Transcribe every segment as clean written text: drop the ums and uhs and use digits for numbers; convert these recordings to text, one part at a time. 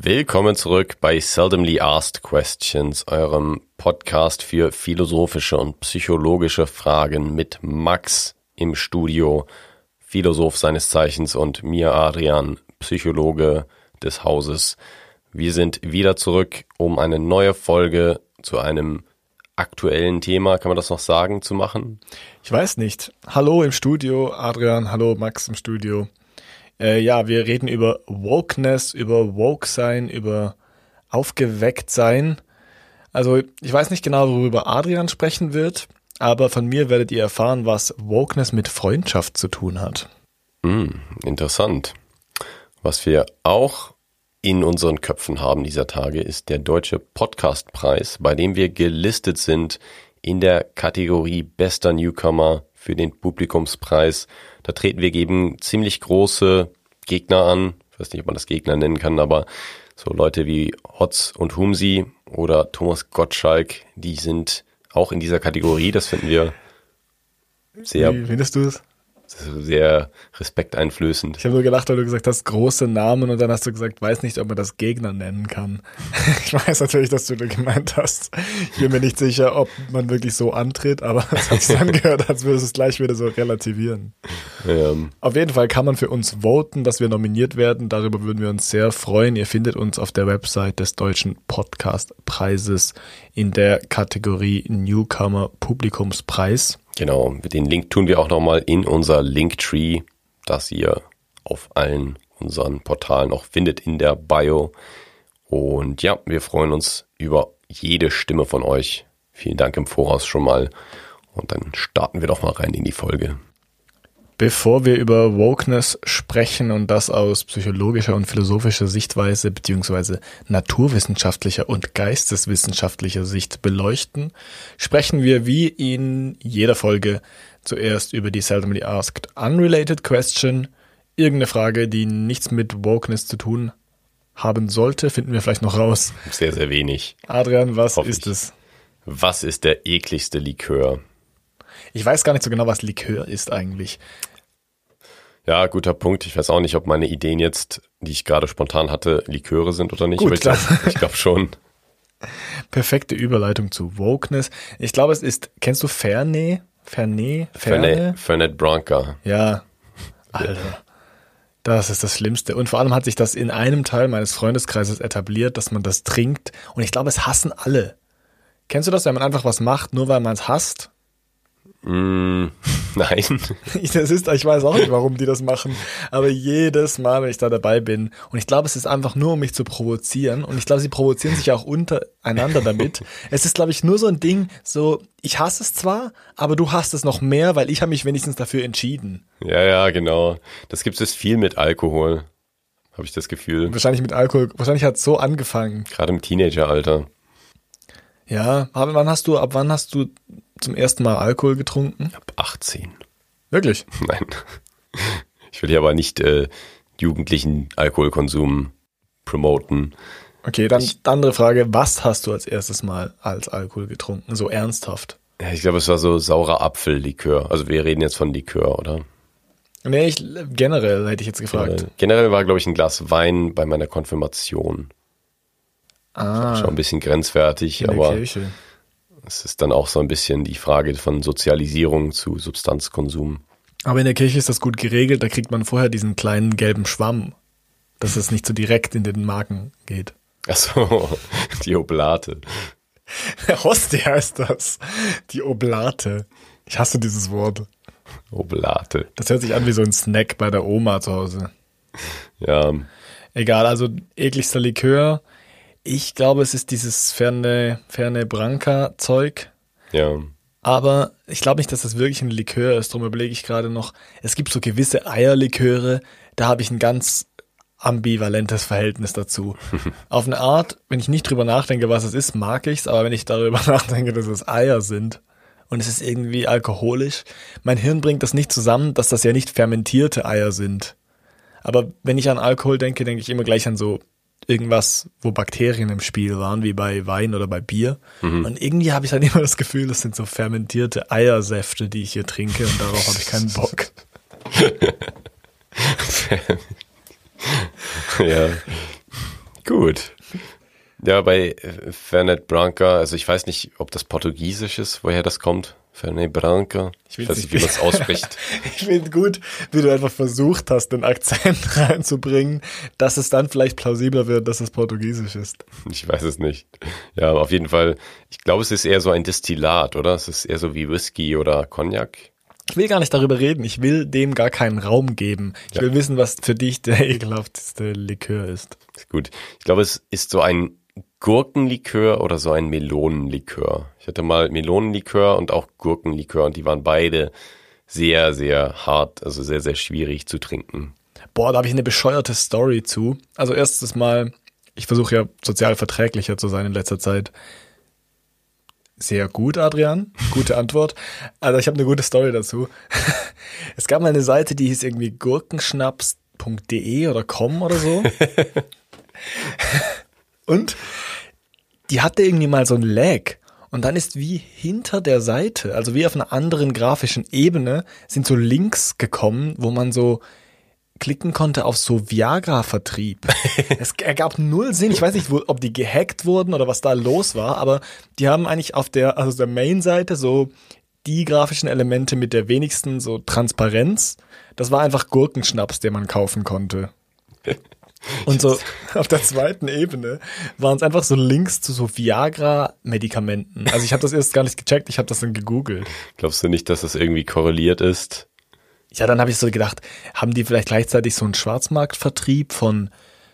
Willkommen zurück bei Seldomly Asked Questions, eurem Podcast für philosophische und psychologische Fragen mit Max im Studio, Philosoph seines Zeichens, und mir, Adrian, Psychologe des Hauses. Wir sind wieder zurück, um eine neue Folge zu einem aktuellen Thema, kann man das noch sagen, zu machen? Ich weiß nicht. Hallo im Studio, Adrian, hallo Max im Studio. Wir reden über Wokeness, über Woke-Sein, über Aufgeweckt-Sein. Also ich weiß nicht genau, worüber Adrian sprechen wird, aber von mir werdet ihr erfahren, was Wokeness mit Freundschaft zu tun hat. Interessant. Was wir auch in unseren Köpfen haben dieser Tage, ist der Deutsche Podcastpreis, bei dem wir gelistet sind in der Kategorie Bester Newcomer für den Publikumspreis. Da treten wir gegen ziemlich große Gegner an. Ich weiß nicht, ob man das Gegner nennen kann, aber so Leute wie Hotz und Humsi oder Thomas Gottschalk, die sind auch in dieser Kategorie. Das finden wir sehr... Wie findest du es? Sehr respekteinflößend. Ich habe nur gedacht, weil du gesagt hast, große Namen, und dann hast du gesagt, weiß nicht, ob man das Gegner nennen kann. Ich weiß natürlich, dass du da gemeint hast. Ich bin mir nicht sicher, ob man wirklich so antritt, aber es hat sich angehört, als würdest du es gleich wieder so relativieren. Ja. Auf jeden Fall kann man für uns voten, dass wir nominiert werden. Darüber würden wir uns sehr freuen. Ihr findet uns auf der Website des Deutschen Podcastpreises in der Kategorie Newcomer Publikumspreis. Genau, den Link tun wir auch nochmal in unser Linktree, das ihr auf allen unseren Portalen auch findet in der Bio. Und ja, wir freuen uns über jede Stimme von euch. Vielen Dank im Voraus schon mal. Und dann starten wir doch mal rein in die Folge. Bevor wir über Wokeness sprechen und das aus psychologischer und philosophischer Sichtweise beziehungsweise naturwissenschaftlicher und geisteswissenschaftlicher Sicht beleuchten, sprechen wir wie in jeder Folge zuerst über die Seldomly Asked Unrelated Question. Irgendeine Frage, die nichts mit Wokeness zu tun haben sollte, finden wir vielleicht noch raus. Sehr, sehr wenig. Adrian, was ist es? Was ist der ekligste Likör? Ich weiß gar nicht so genau, was Likör ist eigentlich. Ja, guter Punkt. Ich weiß auch nicht, ob meine Ideen jetzt, die ich gerade spontan hatte, Liköre sind oder nicht. Gut, aber ich glaube schon. Perfekte Überleitung zu Wokeness. Ich glaube, es ist, kennst du Ferne? Fernet Branca. Ja, Alter. Das ist das Schlimmste. Und vor allem hat sich das in einem Teil meines Freundeskreises etabliert, dass man das trinkt. Und ich glaube, es hassen alle. Kennst du das, wenn man einfach was macht, nur weil man es hasst? Nein. Ich weiß auch nicht, warum die das machen, aber jedes Mal, wenn ich da dabei bin, und ich glaube, es ist einfach nur, um mich zu provozieren, und ich glaube, sie provozieren sich auch untereinander damit. Es ist, glaube ich, nur so ein Ding, so, ich hasse es zwar, aber du hasst es noch mehr, weil ich habe mich wenigstens dafür entschieden. Ja, genau. Das gibt es viel mit Alkohol, habe ich das Gefühl. Wahrscheinlich mit Alkohol, wahrscheinlich hat es so angefangen. Gerade im Teenageralter. Ja, ab wann hast du zum ersten Mal Alkohol getrunken? Ab 18. Wirklich? Nein. Ich will hier aber nicht jugendlichen Alkoholkonsum promoten. Okay, dann andere Frage. Was hast du als erstes Mal als Alkohol getrunken? So ernsthaft? Ja, ich glaube, es war so saurer Apfellikör. Also wir reden jetzt von Likör, oder? Nee, generell hätte ich jetzt gefragt. Generell war, glaube ich, ein Glas Wein bei meiner Konfirmation. Schon ein bisschen grenzwertig, in der aber Kirche. es ist dann auch so ein bisschen die Frage von Sozialisierung zu Substanzkonsum. Aber in der Kirche ist das gut geregelt, da kriegt man vorher diesen kleinen gelben Schwamm, dass es nicht so direkt in den Magen geht. Ach so, die Oblate. Hostie heißt das. Die Oblate. Ich hasse dieses Wort. Oblate. Das hört sich an wie so ein Snack bei der Oma zu Hause. Ja. Egal, also ekligster Likör. Ich glaube, es ist dieses Ferne Branca Zeug. Ja. Aber ich glaube nicht, dass das wirklich ein Likör ist. Darum überlege ich gerade noch. Es gibt so gewisse Eierliköre, da habe ich ein ganz ambivalentes Verhältnis dazu. Auf eine Art, wenn ich nicht drüber nachdenke, was es ist, mag ich's. Aber wenn ich darüber nachdenke, dass es Eier sind und es ist irgendwie alkoholisch, mein Hirn bringt das nicht zusammen, dass das ja nicht fermentierte Eier sind. Aber wenn ich an Alkohol denke, denke ich immer gleich an so irgendwas, wo Bakterien im Spiel waren, wie bei Wein oder bei Bier. Und irgendwie habe ich dann immer das Gefühl, das sind so fermentierte Eiersäfte, die ich hier trinke, und darauf habe ich keinen Bock. Ja, Gut. Ja, bei Fernet Branca, also ich weiß nicht, ob das Portugiesisch ist, woher das kommt. Fernet Branca. Ich weiß nicht, wie man es ausspricht. Ich finde gut, wie du einfach versucht hast, den Akzent reinzubringen, dass es dann vielleicht plausibler wird, dass es Portugiesisch ist. Ich weiß es nicht. Ja, aber auf jeden Fall, ich glaube, es ist eher so ein Destillat, oder? Es ist eher so wie Whisky oder Cognac. Ich will gar nicht darüber reden. Ich will dem gar keinen Raum geben. Ich will wissen, was für dich der ekelhafteste Likör ist. Gut. Ich glaube, es ist so ein Gurkenlikör oder so ein Melonenlikör. Ich hatte mal Melonenlikör und auch Gurkenlikör und die waren beide sehr, sehr hart, also sehr, sehr schwierig zu trinken. Boah, da habe ich eine bescheuerte Story zu. Also erstes Mal, ich versuche ja sozial verträglicher zu sein in letzter Zeit. Sehr gut, Adrian. Gute Antwort. Also ich habe eine gute Story dazu. Es gab mal eine Seite, die hieß irgendwie gurkenschnaps.de oder com oder so. Und die hatte irgendwie mal so ein Lag. Und dann ist wie hinter der Seite, also wie auf einer anderen grafischen Ebene, sind so Links gekommen, wo man so klicken konnte auf so Viagra-Vertrieb. Es ergab null Sinn. Ich weiß nicht, ob die gehackt wurden oder was da los war, aber die haben eigentlich auf der Main-Seite so die grafischen Elemente mit der wenigsten so Transparenz. Das war einfach Gurkenschnaps, den man kaufen konnte. Und so auf der zweiten Ebene waren es einfach so Links zu so Viagra-Medikamenten. Also ich habe das erst gar nicht gecheckt, ich habe das dann gegoogelt. Glaubst du nicht, dass das irgendwie korreliert ist? Ja, dann habe ich so gedacht, haben die vielleicht gleichzeitig so einen Schwarzmarktvertrieb von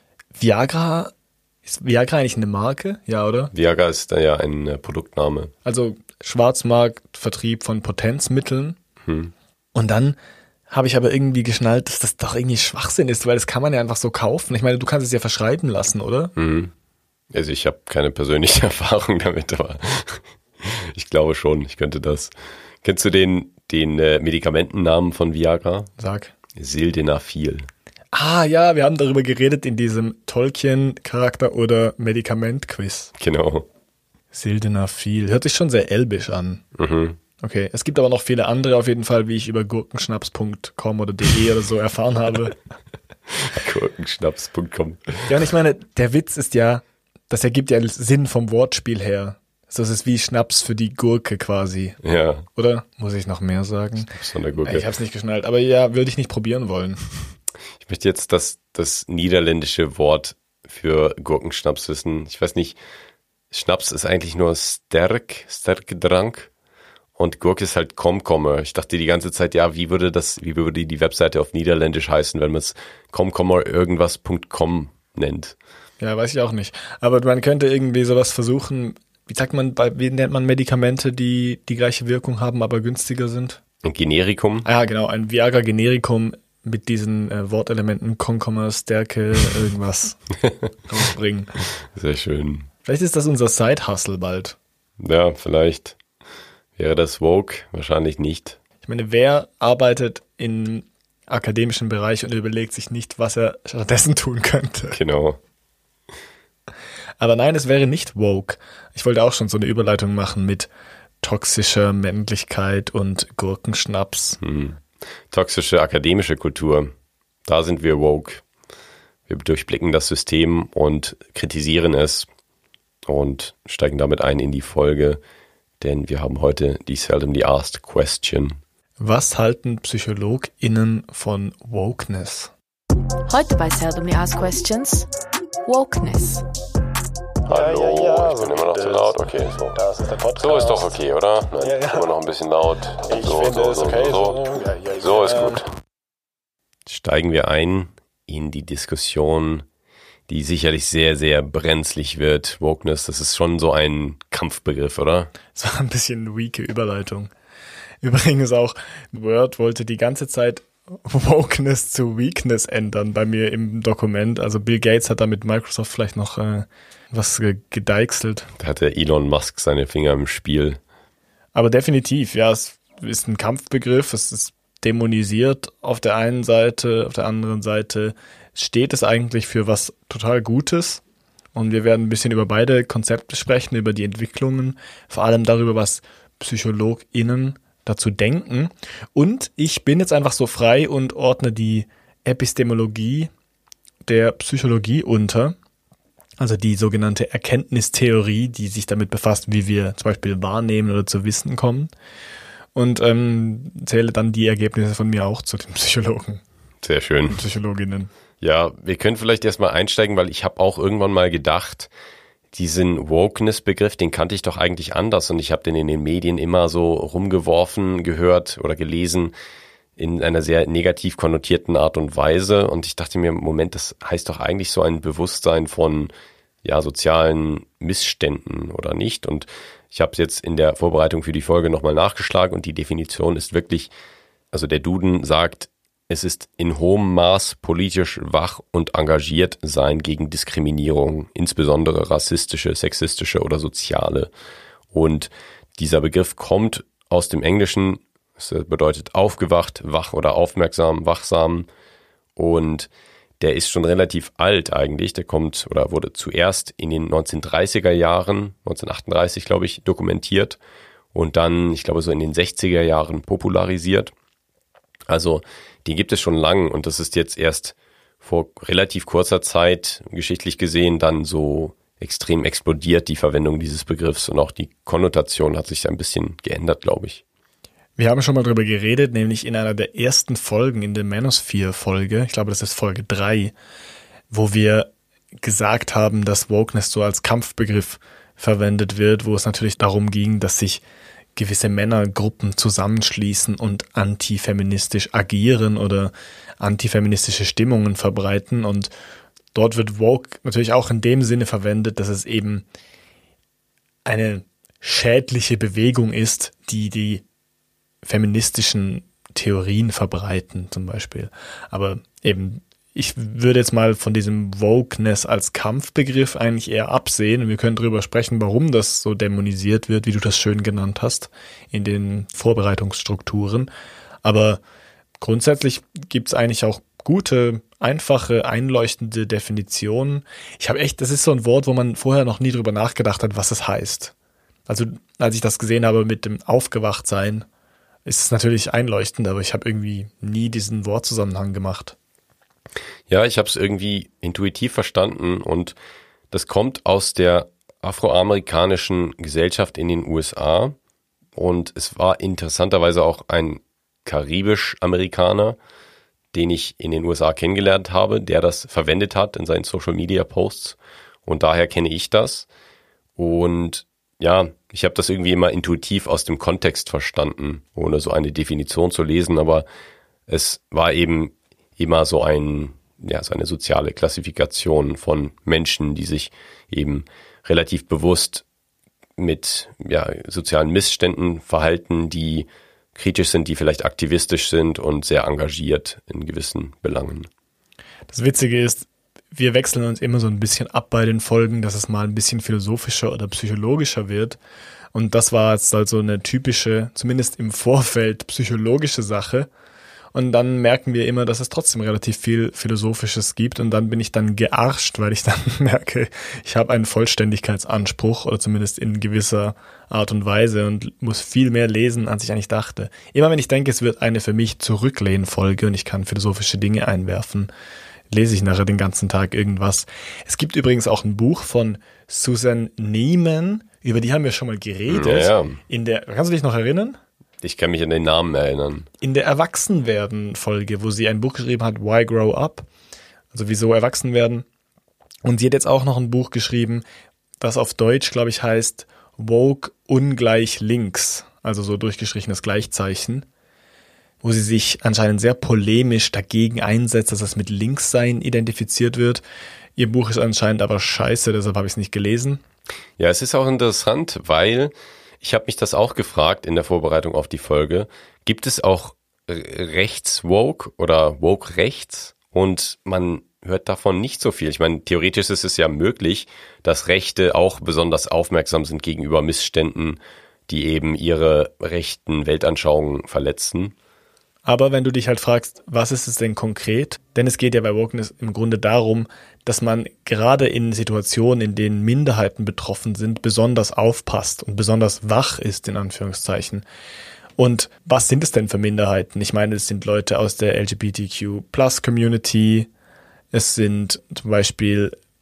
Viagra? Ist Viagra eigentlich eine Marke? Ja, oder? Viagra ist ja ein Produktname. Also Schwarzmarktvertrieb von Potenzmitteln. Und dann habe ich aber irgendwie geschnallt, dass das doch irgendwie Schwachsinn ist, weil das kann man ja einfach so kaufen. Ich meine, du kannst es ja verschreiben lassen, oder? Also ich habe keine persönliche Erfahrung damit, aber ich glaube schon, ich könnte das. Kennst du den Medikamentennamen von Viagra? Sag. Sildenafil. Ah ja, wir haben darüber geredet in diesem Tolkien-Charakter- oder Medikament-Quiz. Genau. Sildenafil. Hört sich schon sehr elbisch an. Okay, es gibt aber noch viele andere auf jeden Fall, wie ich über gurkenschnaps.com oder de oder so erfahren habe. Gurkenschnaps.com. Ja, und ich meine, der Witz ist ja, das ergibt ja Sinn vom Wortspiel her. Also es ist wie Schnaps für die Gurke quasi. Ja. Oder? Muss ich noch mehr sagen? Schnaps von der Gurke. Ich hab's nicht geschnallt, aber ja, würde ich nicht probieren wollen. Ich möchte jetzt das niederländische Wort für Gurkenschnaps wissen. Ich weiß nicht, Schnaps ist eigentlich nur Sterkdrank und Gurke ist halt Komkommer. Ich dachte die ganze Zeit, ja, wie würde die Webseite auf Niederländisch heißen, wenn man es Komkommer irgendwas.com nennt? Ja, weiß ich auch nicht. Aber man könnte irgendwie sowas versuchen, wie nennt man Medikamente, die die gleiche Wirkung haben, aber günstiger sind? Ein Generikum? Ah ja, genau, ein Viagra-Generikum mit diesen Wortelementen Komkommer, Stärke, irgendwas rausbringen. Sehr schön. Vielleicht ist das unser Side-Hustle bald. Ja, vielleicht. Wäre das woke? Wahrscheinlich nicht. Ich meine, wer arbeitet im akademischen Bereich und überlegt sich nicht, was er stattdessen tun könnte? Genau. Aber nein, es wäre nicht woke. Ich wollte auch schon so eine Überleitung machen mit toxischer Männlichkeit und Gurkenschnaps. Toxische akademische Kultur. Da sind wir woke. Wir durchblicken das System und kritisieren es und steigen damit ein in die Folge, denn wir haben heute die Seldomly Asked Question. Was halten PsychologInnen von Wokeness? Heute bei Seldomly Asked Questions Wokeness. Hallo, ja, ich bin immer noch zu laut. Okay, so. Das ist der Podcast. So ist doch okay, oder? Nein, Ja. immer noch ein bisschen laut. Ich finde es okay. So ist gut. Steigen wir ein in die Diskussion, die sicherlich sehr, sehr brenzlig wird. Wokeness, das ist schon so ein Kampfbegriff, oder? Das war ein bisschen eine weake Überleitung. Übrigens auch, Word wollte die ganze Zeit Wokeness zu Weakness ändern bei mir im Dokument. Also Bill Gates hat da mit Microsoft vielleicht noch was gedeichselt. Da hat der Elon Musk seine Finger im Spiel. Aber definitiv, ja, es ist ein Kampfbegriff, es ist dämonisiert auf der einen Seite, auf der anderen Seite steht es eigentlich für was total Gutes. Und wir werden ein bisschen über beide Konzepte sprechen, über die Entwicklungen, vor allem darüber, was PsychologInnen dazu denken. Und ich bin jetzt einfach so frei und ordne die Epistemologie der Psychologie unter. also die sogenannte Erkenntnistheorie, die sich damit befasst, wie wir zum Beispiel wahrnehmen oder zu Wissen kommen. Und zähle dann die Ergebnisse von mir auch zu den Psychologen. Sehr schön. Und Psychologinnen. Ja, wir können vielleicht erstmal einsteigen, weil ich habe auch irgendwann mal gedacht, diesen Wokeness-Begriff, den kannte ich doch eigentlich anders und ich habe den in den Medien immer so rumgeworfen, gehört oder gelesen in einer sehr negativ konnotierten Art und Weise und ich dachte mir, Moment, das heißt doch eigentlich so ein Bewusstsein von sozialen Missständen oder nicht? Und ich habe es jetzt in der Vorbereitung für die Folge nochmal nachgeschlagen und die Definition ist wirklich, also der Duden sagt, es ist in hohem Maß politisch wach und engagiert sein gegen Diskriminierung, insbesondere rassistische, sexistische oder soziale. Und dieser Begriff kommt aus dem Englischen, das bedeutet aufgewacht, wach oder aufmerksam, wachsam. Und der ist schon relativ alt eigentlich. Der kommt oder wurde zuerst in den 1930er Jahren, 1938 glaube ich, dokumentiert und dann, ich glaube so in den 60er Jahren popularisiert. Also den gibt es schon lang und das ist jetzt erst vor relativ kurzer Zeit geschichtlich gesehen dann so extrem explodiert, die Verwendung dieses Begriffs und auch die Konnotation hat sich ein bisschen geändert, glaube ich. Wir haben schon mal drüber geredet, nämlich in einer der ersten Folgen, in der Manosphere-Folge, ich glaube, das ist Folge 3, wo wir gesagt haben, dass Wokeness so als Kampfbegriff verwendet wird, wo es natürlich darum ging, dass sich gewisse Männergruppen zusammenschließen und antifeministisch agieren oder antifeministische Stimmungen verbreiten. Und dort wird Woke natürlich auch in dem Sinne verwendet, dass es eben eine schädliche Bewegung ist, die feministischen Theorien verbreiten zum Beispiel. Aber eben, ich würde jetzt mal von diesem Wokeness als Kampfbegriff eigentlich eher absehen und wir können darüber sprechen, warum das so dämonisiert wird, wie du das schön genannt hast, in den Vorbereitungsstrukturen. Aber grundsätzlich gibt es eigentlich auch gute, einfache, einleuchtende Definitionen. Das ist so ein Wort, wo man vorher noch nie drüber nachgedacht hat, was es heißt. Also als ich das gesehen habe mit dem Aufgewachtsein, ist es natürlich einleuchtend, aber ich habe irgendwie nie diesen Wortzusammenhang gemacht. Ja, ich habe es irgendwie intuitiv verstanden und das kommt aus der afroamerikanischen Gesellschaft in den USA und es war interessanterweise auch ein karibisch-Amerikaner, den ich in den USA kennengelernt habe, der das verwendet hat in seinen Social-Media-Posts und daher kenne ich das und ja, ich habe das irgendwie immer intuitiv aus dem Kontext verstanden, ohne so eine Definition zu lesen, aber es war eben immer so eine soziale Klassifikation von Menschen, die sich eben relativ bewusst mit sozialen Missständen verhalten, die kritisch sind, die vielleicht aktivistisch sind und sehr engagiert in gewissen Belangen. Das Witzige ist, wir wechseln uns immer so ein bisschen ab bei den Folgen, dass es mal ein bisschen philosophischer oder psychologischer wird. Und das war jetzt also eine typische, zumindest im Vorfeld, psychologische Sache. Und dann merken wir immer, dass es trotzdem relativ viel Philosophisches gibt. Und dann bin ich dann gearscht, weil ich dann merke, ich habe einen Vollständigkeitsanspruch oder zumindest in gewisser Art und Weise und muss viel mehr lesen, als ich eigentlich dachte. Immer wenn ich denke, es wird eine für mich Zurücklehnen-Folge und ich kann philosophische Dinge einwerfen, lese ich nachher den ganzen Tag irgendwas. Es gibt übrigens auch ein Buch von Susan Neiman, über die haben wir schon mal geredet. Ja. Kannst du dich noch erinnern? Ich kann mich an den Namen erinnern. In der Erwachsenwerden-Folge, wo sie ein Buch geschrieben hat, Why Grow Up? Also wieso erwachsen werden. Und sie hat jetzt auch noch ein Buch geschrieben, das auf Deutsch, glaube ich, heißt Woke ungleich links. Also so durchgestrichenes Gleichzeichen. Wo sie sich anscheinend sehr polemisch dagegen einsetzt, dass das mit Linkssein identifiziert wird. Ihr Buch ist anscheinend aber scheiße, deshalb habe ich es nicht gelesen. Ja, es ist auch interessant, weil ich habe mich das auch gefragt in der Vorbereitung auf die Folge. Gibt es auch Rechts-Woke oder Woke-Rechts? Und man hört davon nicht so viel. Ich meine, theoretisch ist es ja möglich, dass Rechte auch besonders aufmerksam sind gegenüber Missständen, die eben ihre rechten Weltanschauungen verletzen. Aber wenn du dich halt fragst, was ist es denn konkret? Denn es geht ja bei Wokeness im Grunde darum, dass man gerade in Situationen, in denen Minderheiten betroffen sind, besonders aufpasst und besonders wach ist, in Anführungszeichen. Und was sind es denn für Minderheiten? Ich meine, es sind Leute aus der LGBTQ-Plus-Community, es sind zum Beispiel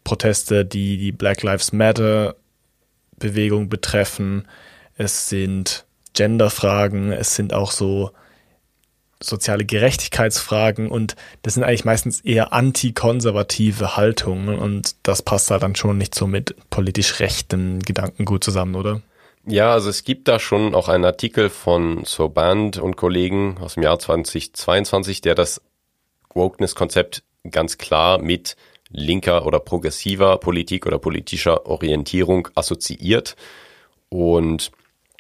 Proteste, die die Black Lives Matter Bewegung betreffen. Es sind Genderfragen, es sind auch so soziale Gerechtigkeitsfragen und das sind eigentlich meistens eher antikonservative Haltungen und das passt da dann schon nicht so mit politisch rechten Gedankengut zusammen, oder? Ja, also es gibt da schon auch einen Artikel von Soband und Kollegen aus dem Jahr 2022, der das Wokeness-Konzept ganz klar mit linker oder progressiver Politik oder politischer Orientierung assoziiert und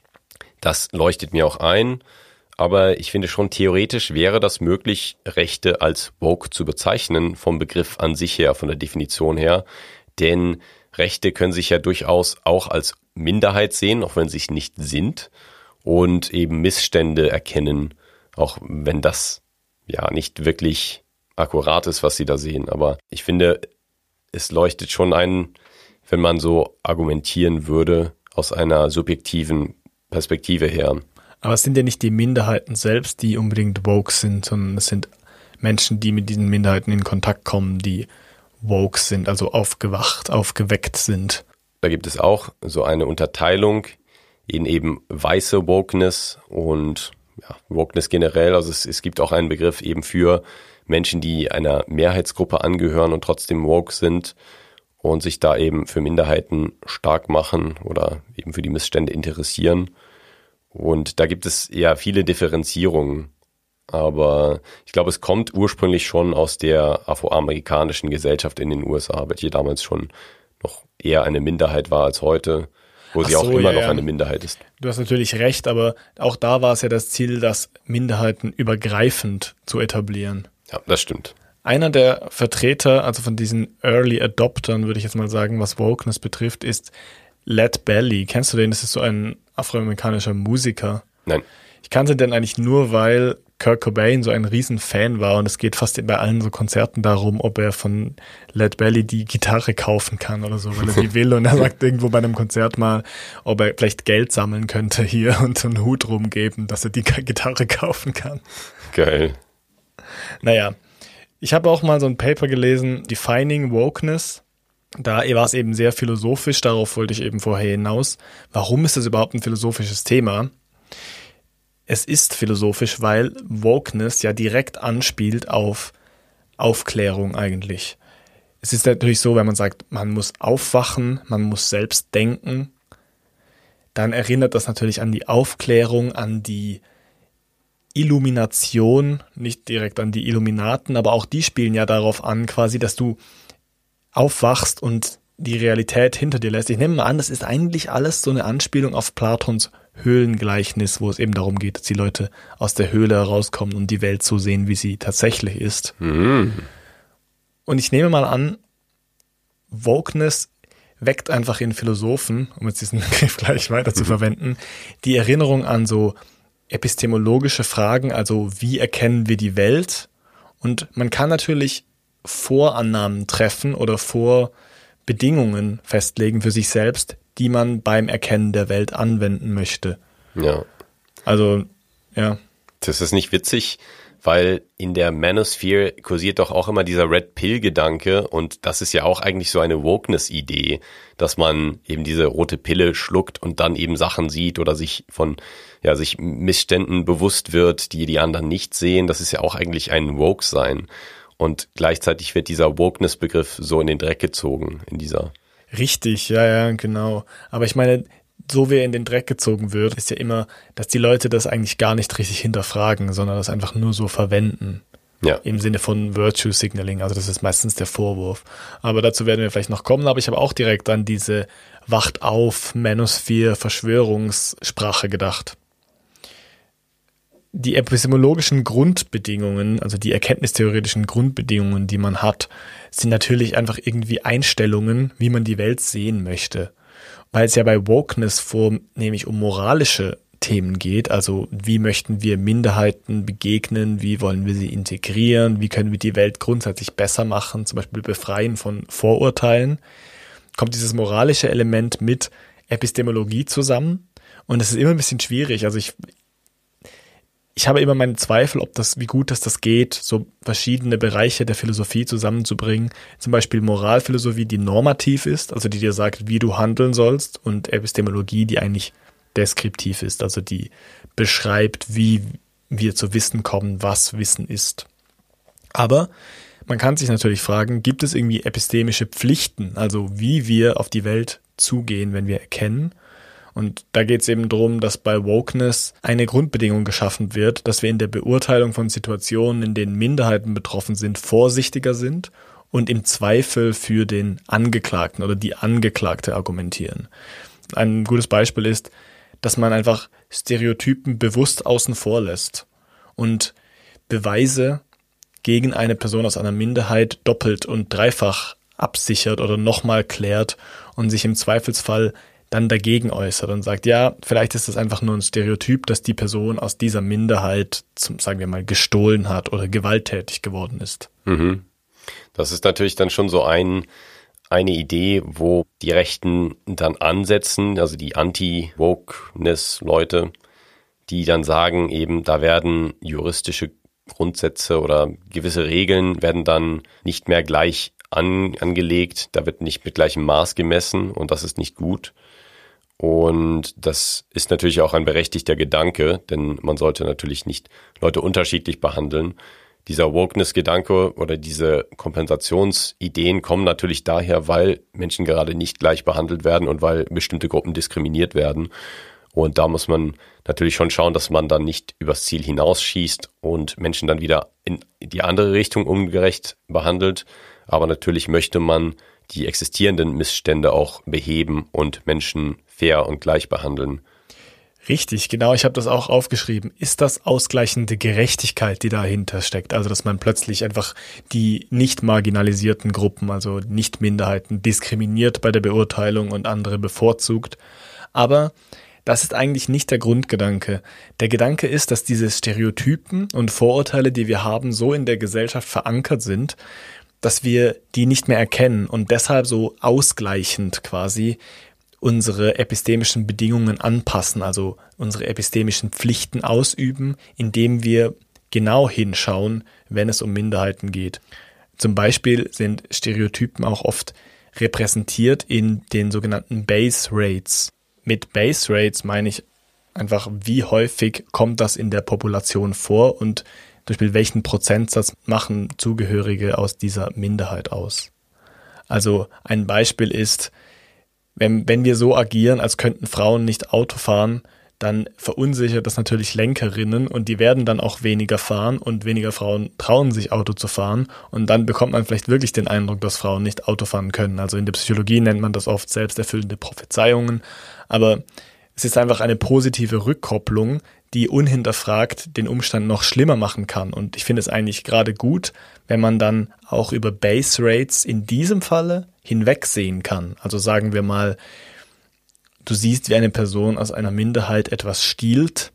das leuchtet mir auch ein. Aber ich finde schon, theoretisch wäre das möglich, Rechte als woke zu bezeichnen, vom Begriff an sich her, von der Definition her. Denn Rechte können sich ja durchaus auch als Minderheit sehen, auch wenn sie es nicht sind. Und eben Missstände erkennen, auch wenn das ja nicht wirklich akkurat ist, was sie da sehen. Aber ich finde, es leuchtet schon ein, wenn man so argumentieren würde, aus einer subjektiven Perspektive her. Aber es sind ja nicht die Minderheiten selbst, die unbedingt woke sind, sondern es sind Menschen, die mit diesen Minderheiten in Kontakt kommen, die woke sind, also aufgewacht, aufgeweckt sind. Da gibt es auch so eine Unterteilung in eben weiße Wokeness und ja, Wokeness generell. Also es gibt auch einen Begriff eben für Menschen, die einer Mehrheitsgruppe angehören und trotzdem woke sind und sich da eben für Minderheiten stark machen oder eben für die Missstände interessieren. Und da gibt es ja viele Differenzierungen. Aber ich glaube, es kommt ursprünglich schon aus der afroamerikanischen Gesellschaft in den USA, welche damals schon noch eher eine Minderheit war als heute, wo sie auch immer noch eine Minderheit ist. Du hast natürlich recht, aber auch da war es ja das Ziel, das Minderheiten übergreifend zu etablieren. Ja, das stimmt. Einer der Vertreter, also von diesen Early Adoptern, würde ich jetzt mal sagen, was Wokeness betrifft, ist Lead Belly. Kennst du den? Das ist so ein afroamerikanischer Musiker. Nein. Ich kannte den eigentlich nur, weil Kurt Cobain so ein Riesen-Fan war und es geht fast bei allen so Konzerten darum, ob er von Lead Belly die Gitarre kaufen kann oder so, weil er die will und er sagt irgendwo bei einem Konzert mal, ob er vielleicht Geld sammeln könnte hier und so einen Hut rumgeben, dass er die Gitarre kaufen kann. Geil. Naja, ich habe auch mal so ein Paper gelesen, Defining Wokeness. Da war es eben sehr philosophisch, darauf wollte ich eben vorher hinaus. Warum ist das überhaupt ein philosophisches Thema? Es ist philosophisch, weil Wokeness ja direkt anspielt auf Aufklärung eigentlich. Es ist natürlich so, wenn man sagt, man muss aufwachen, man muss selbst denken, dann erinnert das natürlich an die Aufklärung, an die Illumination, nicht direkt an die Illuminaten, aber auch die spielen ja darauf an, quasi, dass du aufwachst und die Realität hinter dir lässt. Ich nehme mal an, das ist eigentlich alles so eine Anspielung auf Platons Höhlengleichnis, wo es eben darum geht, dass die Leute aus der Höhle herauskommen und die Welt so sehen, wie sie tatsächlich ist. Mhm. Und ich nehme mal an, Wokeness weckt einfach in Philosophen, um jetzt diesen Begriff gleich weiter zu verwenden, die Erinnerung an so epistemologische Fragen, also wie erkennen wir die Welt? Und man kann natürlich Vorannahmen treffen oder Vorbedingungen festlegen für sich selbst, die man beim Erkennen der Welt anwenden möchte. Ja. Also, ja. Das ist nicht witzig, weil in der Manosphere kursiert doch auch immer dieser Red Pill-Gedanke und das ist ja auch eigentlich so eine Wokeness-Idee, dass man eben diese rote Pille schluckt und dann eben Sachen sieht oder sich sich Missständen bewusst wird, die die anderen nicht sehen. Das ist ja auch eigentlich ein Woke-Sein. Und gleichzeitig wird dieser Wokeness-Begriff so in den Dreck gezogen in dieser. Richtig, ja, genau. Aber ich meine, so wie er in den Dreck gezogen wird, ist ja immer, dass die Leute das eigentlich gar nicht richtig hinterfragen, sondern das einfach nur so verwenden. Ja. Im Sinne von Virtue Signaling, also das ist meistens der Vorwurf. Aber dazu werden wir vielleicht noch kommen, aber ich habe auch direkt an diese Wacht auf, Manosphere, Verschwörungssprache gedacht. Die epistemologischen Grundbedingungen, also die erkenntnistheoretischen Grundbedingungen, die man hat, sind natürlich einfach irgendwie Einstellungen, wie man die Welt sehen möchte. Weil es ja bei Wokeness vornehmlich um moralische Themen geht, also wie möchten wir Minderheiten begegnen, wie wollen wir sie integrieren, wie können wir die Welt grundsätzlich besser machen, zum Beispiel befreien von Vorurteilen, kommt dieses moralische Element mit Epistemologie zusammen und es ist immer ein bisschen schwierig, also ich ich habe immer meine Zweifel, wie gut das geht, so verschiedene Bereiche der Philosophie zusammenzubringen. Zum Beispiel Moralphilosophie, die normativ ist, also die dir sagt, wie du handeln sollst, und Epistemologie, die eigentlich deskriptiv ist, also die beschreibt, wie wir zu Wissen kommen, was Wissen ist. Aber man kann sich natürlich fragen, gibt es irgendwie epistemische Pflichten, also wie wir auf die Welt zugehen, wenn wir erkennen? Und da geht es eben darum, dass bei Wokeness eine Grundbedingung geschaffen wird, dass wir in der Beurteilung von Situationen, in denen Minderheiten betroffen sind, vorsichtiger sind und im Zweifel für den Angeklagten oder die Angeklagte argumentieren. Ein gutes Beispiel ist, dass man einfach Stereotypen bewusst außen vor lässt und Beweise gegen eine Person aus einer Minderheit doppelt und dreifach absichert oder nochmal klärt und sich im Zweifelsfall dann dagegen äußert und sagt, ja, vielleicht ist das einfach nur ein Stereotyp, dass die Person aus dieser Minderheit, sagen wir mal, gestohlen hat oder gewalttätig geworden ist. Mhm. Das ist natürlich dann schon so eine Idee, wo die Rechten dann ansetzen, also die Anti-Wokeness-Leute, die dann sagen eben, da werden juristische Grundsätze oder gewisse Regeln werden dann nicht mehr gleich angelegt, da wird nicht mit gleichem Maß gemessen und das ist nicht gut. Und das ist natürlich auch ein berechtigter Gedanke, denn man sollte natürlich nicht Leute unterschiedlich behandeln. Dieser Wokeness-Gedanke oder diese Kompensationsideen kommen natürlich daher, weil Menschen gerade nicht gleich behandelt werden und weil bestimmte Gruppen diskriminiert werden. Und da muss man natürlich schon schauen, dass man dann nicht übers Ziel hinausschießt und Menschen dann wieder in die andere Richtung ungerecht behandelt. Aber natürlich möchte man die existierenden Missstände auch beheben und Menschen fair und gleich behandeln. Richtig, genau, ich habe das auch aufgeschrieben. Ist das ausgleichende Gerechtigkeit, die dahinter steckt? Also, dass man plötzlich einfach die nicht marginalisierten Gruppen, also nicht Minderheiten, diskriminiert bei der Beurteilung und andere bevorzugt. Aber das ist eigentlich nicht der Grundgedanke. Der Gedanke ist, dass diese Stereotypen und Vorurteile, die wir haben, so in der Gesellschaft verankert sind, dass wir die nicht mehr erkennen und deshalb so ausgleichend quasi unsere epistemischen Bedingungen anpassen, also unsere epistemischen Pflichten ausüben, indem wir genau hinschauen, wenn es um Minderheiten geht. Zum Beispiel sind Stereotypen auch oft repräsentiert in den sogenannten Base Rates. Mit Base Rates meine ich einfach, wie häufig kommt das in der Population vor und zum Beispiel welchen Prozentsatz machen Zugehörige aus dieser Minderheit aus. Also ein Beispiel ist, wenn wir so agieren, als könnten Frauen nicht Auto fahren, dann verunsichert das natürlich Lenkerinnen und die werden dann auch weniger fahren und weniger Frauen trauen sich Auto zu fahren und dann bekommt man vielleicht wirklich den Eindruck, dass Frauen nicht Auto fahren können. Also in der Psychologie nennt man das oft selbsterfüllende Prophezeiungen, aber es ist einfach eine positive Rückkopplung, die unhinterfragt den Umstand noch schlimmer machen kann. Und ich finde es eigentlich gerade gut, wenn man dann auch über Base Rates in diesem Falle hinwegsehen kann. Also sagen wir mal, du siehst, wie eine Person aus einer Minderheit etwas stiehlt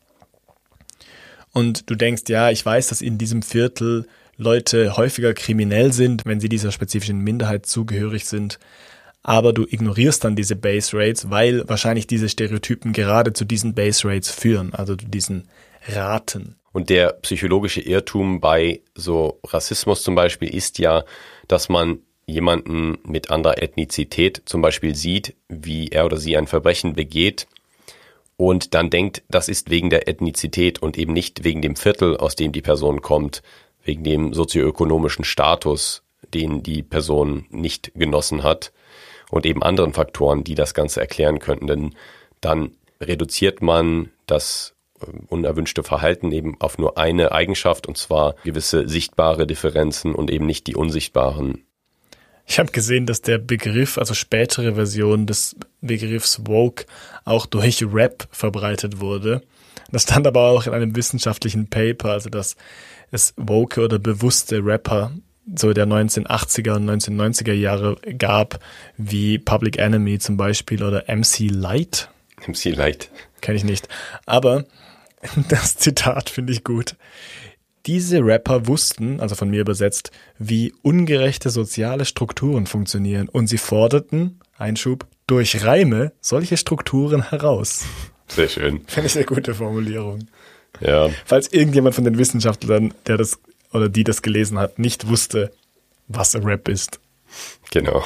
und du denkst, ja, ich weiß, dass in diesem Viertel Leute häufiger kriminell sind, wenn sie dieser spezifischen Minderheit zugehörig sind. Aber du ignorierst dann diese Base Rates, weil wahrscheinlich diese Stereotypen gerade zu diesen Base Rates führen, also zu diesen Raten. Und der psychologische Irrtum bei so Rassismus zum Beispiel ist ja, dass man jemanden mit anderer Ethnizität zum Beispiel sieht, wie er oder sie ein Verbrechen begeht und dann denkt, das ist wegen der Ethnizität und eben nicht wegen dem Viertel, aus dem die Person kommt, wegen dem sozioökonomischen Status, den die Person nicht genossen hat. Und eben anderen Faktoren, die das Ganze erklären könnten. Denn dann reduziert man das unerwünschte Verhalten eben auf nur eine Eigenschaft, und zwar gewisse sichtbare Differenzen und eben nicht die unsichtbaren. Ich habe gesehen, dass der Begriff, also spätere Version des Begriffs Woke, auch durch Rap verbreitet wurde. Das stand aber auch in einem wissenschaftlichen Paper, also dass es woke oder bewusste Rapper so der 1980er und 1990er Jahre gab, wie Public Enemy zum Beispiel oder MC Lyte. MC Lyte. Kenn ich nicht. Aber das Zitat finde ich gut. Diese Rapper wussten, also von mir übersetzt, wie ungerechte soziale Strukturen funktionieren und sie forderten, Einschub, durch Reime solche Strukturen heraus. Sehr schön. Finde ich eine gute Formulierung. Ja. Falls irgendjemand von den Wissenschaftlern, der das oder die das gelesen hat, nicht wusste, was Rap ist. Genau.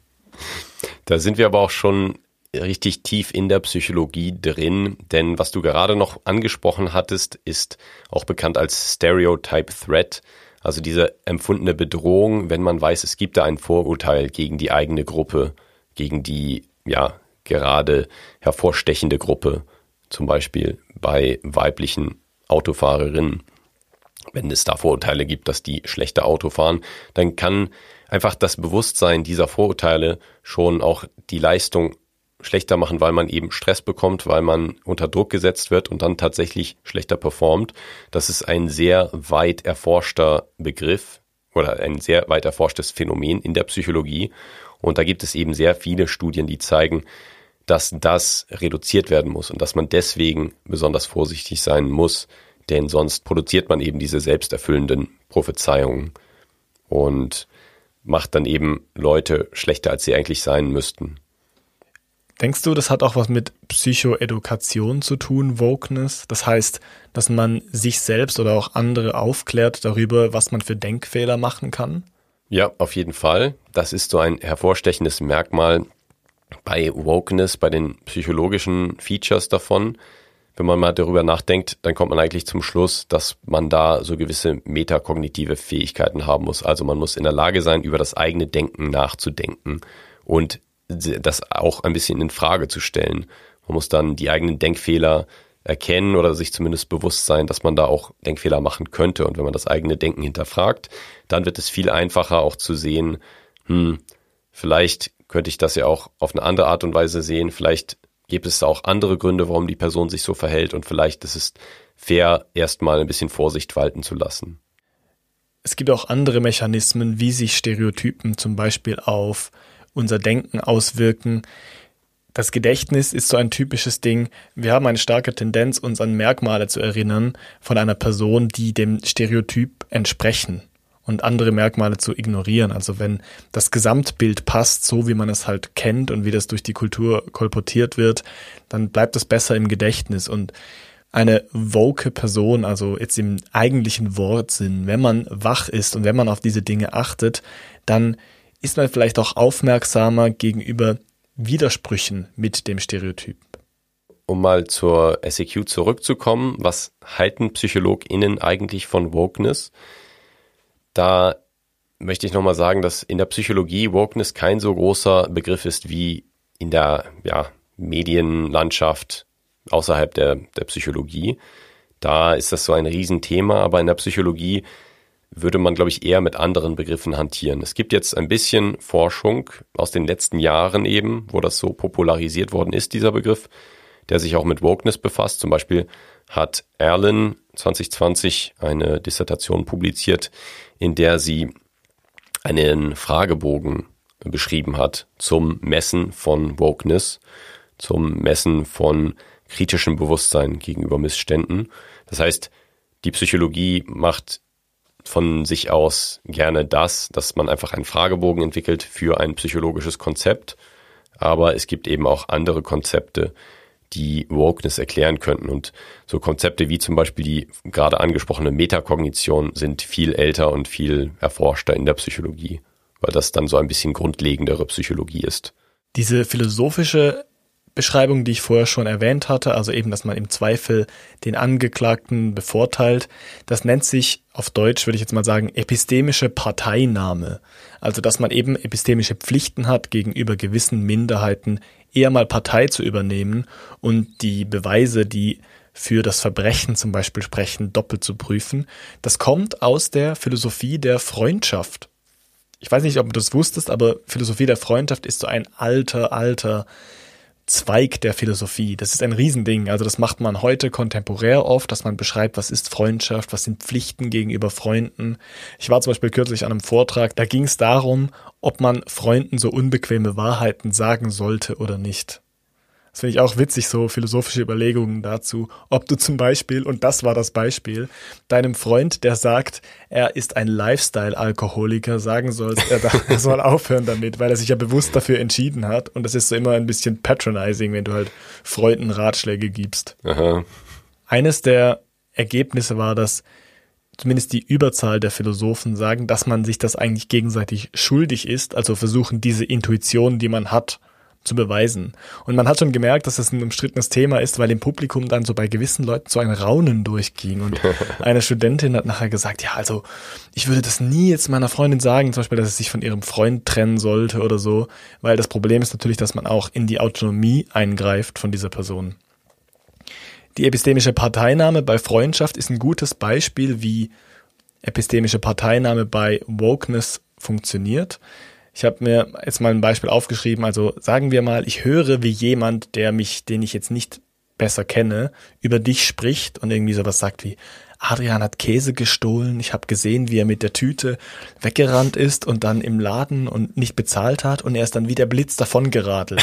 Da sind wir aber auch schon richtig tief in der Psychologie drin, denn was du gerade noch angesprochen hattest, ist auch bekannt als Stereotype Threat, also diese empfundene Bedrohung, wenn man weiß, es gibt da ein Vorurteil gegen die eigene Gruppe, gegen die ja gerade hervorstechende Gruppe, zum Beispiel bei weiblichen Autofahrerinnen. Wenn es da Vorurteile gibt, dass die schlechter Auto fahren, dann kann einfach das Bewusstsein dieser Vorurteile schon auch die Leistung schlechter machen, weil man eben Stress bekommt, weil man unter Druck gesetzt wird und dann tatsächlich schlechter performt. Das ist ein sehr weit erforschter Begriff oder ein sehr weit erforschtes Phänomen in der Psychologie. Und da gibt es eben sehr viele Studien, die zeigen, dass das reduziert werden muss und dass man deswegen besonders vorsichtig sein muss, denn sonst produziert man eben diese selbsterfüllenden Prophezeiungen und macht dann eben Leute schlechter, als sie eigentlich sein müssten. Denkst du, das hat auch was mit Psychoedukation zu tun, Wokeness? Das heißt, dass man sich selbst oder auch andere aufklärt darüber, was man für Denkfehler machen kann? Ja, auf jeden Fall. Das ist so ein hervorstechendes Merkmal bei Wokeness, bei den psychologischen Features davon. Wenn man mal darüber nachdenkt, dann kommt man eigentlich zum Schluss, dass man da so gewisse metakognitive Fähigkeiten haben muss. Also man muss in der Lage sein, über das eigene Denken nachzudenken und das auch ein bisschen in Frage zu stellen. Man muss dann die eigenen Denkfehler erkennen oder sich zumindest bewusst sein, dass man da auch Denkfehler machen könnte. Und wenn man das eigene Denken hinterfragt, dann wird es viel einfacher auch zu sehen, vielleicht könnte ich das ja auch auf eine andere Art und Weise sehen, vielleicht gibt es auch andere Gründe, warum die Person sich so verhält und vielleicht ist es fair, erstmal ein bisschen Vorsicht walten zu lassen. Es gibt auch andere Mechanismen, wie sich Stereotypen zum Beispiel auf unser Denken auswirken. Das Gedächtnis ist so ein typisches Ding. Wir haben eine starke Tendenz, uns an Merkmale zu erinnern von einer Person, die dem Stereotyp entsprechen und andere Merkmale zu ignorieren. Also wenn das Gesamtbild passt, so wie man es halt kennt und wie das durch die Kultur kolportiert wird, dann bleibt es besser im Gedächtnis. Und eine woke Person, also jetzt im eigentlichen Wortsinn, wenn man wach ist und wenn man auf diese Dinge achtet, dann ist man vielleicht auch aufmerksamer gegenüber Widersprüchen mit dem Stereotyp. Um mal zur SEQ zurückzukommen, was halten PsychologInnen eigentlich von Wokeness? Da möchte ich nochmal sagen, dass in der Psychologie Wokeness kein so großer Begriff ist wie in der Medienlandschaft außerhalb der Psychologie. Da ist das so ein Riesenthema, aber in der Psychologie würde man, glaube ich, eher mit anderen Begriffen hantieren. Es gibt jetzt ein bisschen Forschung aus den letzten Jahren eben, wo das so popularisiert worden ist, dieser Begriff, der sich auch mit Wokeness befasst. Zum Beispiel hat Erlen 2020 eine Dissertation publiziert, in der sie einen Fragebogen beschrieben hat zum Messen von Wokeness, zum Messen von kritischem Bewusstsein gegenüber Missständen. Das heißt, die Psychologie macht von sich aus gerne das, dass man einfach einen Fragebogen entwickelt für ein psychologisches Konzept. Aber es gibt eben auch andere Konzepte, die Wokeness erklären könnten. Und so Konzepte wie zum Beispiel die gerade angesprochene Metakognition sind viel älter und viel erforschter in der Psychologie, weil das dann so ein bisschen grundlegendere Psychologie ist. Diese philosophische Beschreibung, die ich vorher schon erwähnt hatte, also eben, dass man im Zweifel den Angeklagten bevorteilt, das nennt sich auf Deutsch, würde ich jetzt mal sagen, epistemische Parteinahme. Also, dass man eben epistemische Pflichten hat, gegenüber gewissen Minderheiten eher mal Partei zu übernehmen und die Beweise, die für das Verbrechen zum Beispiel sprechen, doppelt zu prüfen. Das kommt aus der Philosophie der Freundschaft. Ich weiß nicht, ob du das wusstest, aber Philosophie der Freundschaft ist so ein alter Zweig der Philosophie. Das ist ein Riesending. Also das macht man heute kontemporär oft, dass man beschreibt, was ist Freundschaft, was sind Pflichten gegenüber Freunden. Ich war zum Beispiel kürzlich an einem Vortrag, da ging es darum, ob man Freunden so unbequeme Wahrheiten sagen sollte oder nicht. Das finde ich auch witzig, so philosophische Überlegungen dazu, ob du zum Beispiel, und das war das Beispiel, deinem Freund, der sagt, er ist ein Lifestyle-Alkoholiker, sagen sollst, er soll aufhören damit, weil er sich ja bewusst dafür entschieden hat. Und das ist so immer ein bisschen patronizing, wenn du halt Freunden Ratschläge gibst. Aha. Eines der Ergebnisse war, dass zumindest die Überzahl der Philosophen sagen, dass man sich das eigentlich gegenseitig schuldig ist, also versuchen, diese Intuition, die man hat, zu beweisen. Und man hat schon gemerkt, dass das ein umstrittenes Thema ist, weil im Publikum dann so bei gewissen Leuten so ein Raunen durchging. Und eine Studentin hat nachher gesagt, ja, also ich würde das nie jetzt meiner Freundin sagen, zum Beispiel, dass sie sich von ihrem Freund trennen sollte oder so, weil das Problem ist natürlich, dass man auch in die Autonomie eingreift von dieser Person. Die epistemische Parteinahme bei Freundschaft ist ein gutes Beispiel, wie epistemische Parteinahme bei Wokeness funktioniert. Ich habe mir jetzt mal ein Beispiel aufgeschrieben, also sagen wir mal, ich höre, wie jemand, den ich jetzt nicht besser kenne, über dich spricht und irgendwie sowas sagt wie, Adrian hat Käse gestohlen, ich habe gesehen, wie er mit der Tüte weggerannt ist und dann im Laden und nicht bezahlt hat und er ist dann wie der Blitz davongeradelt.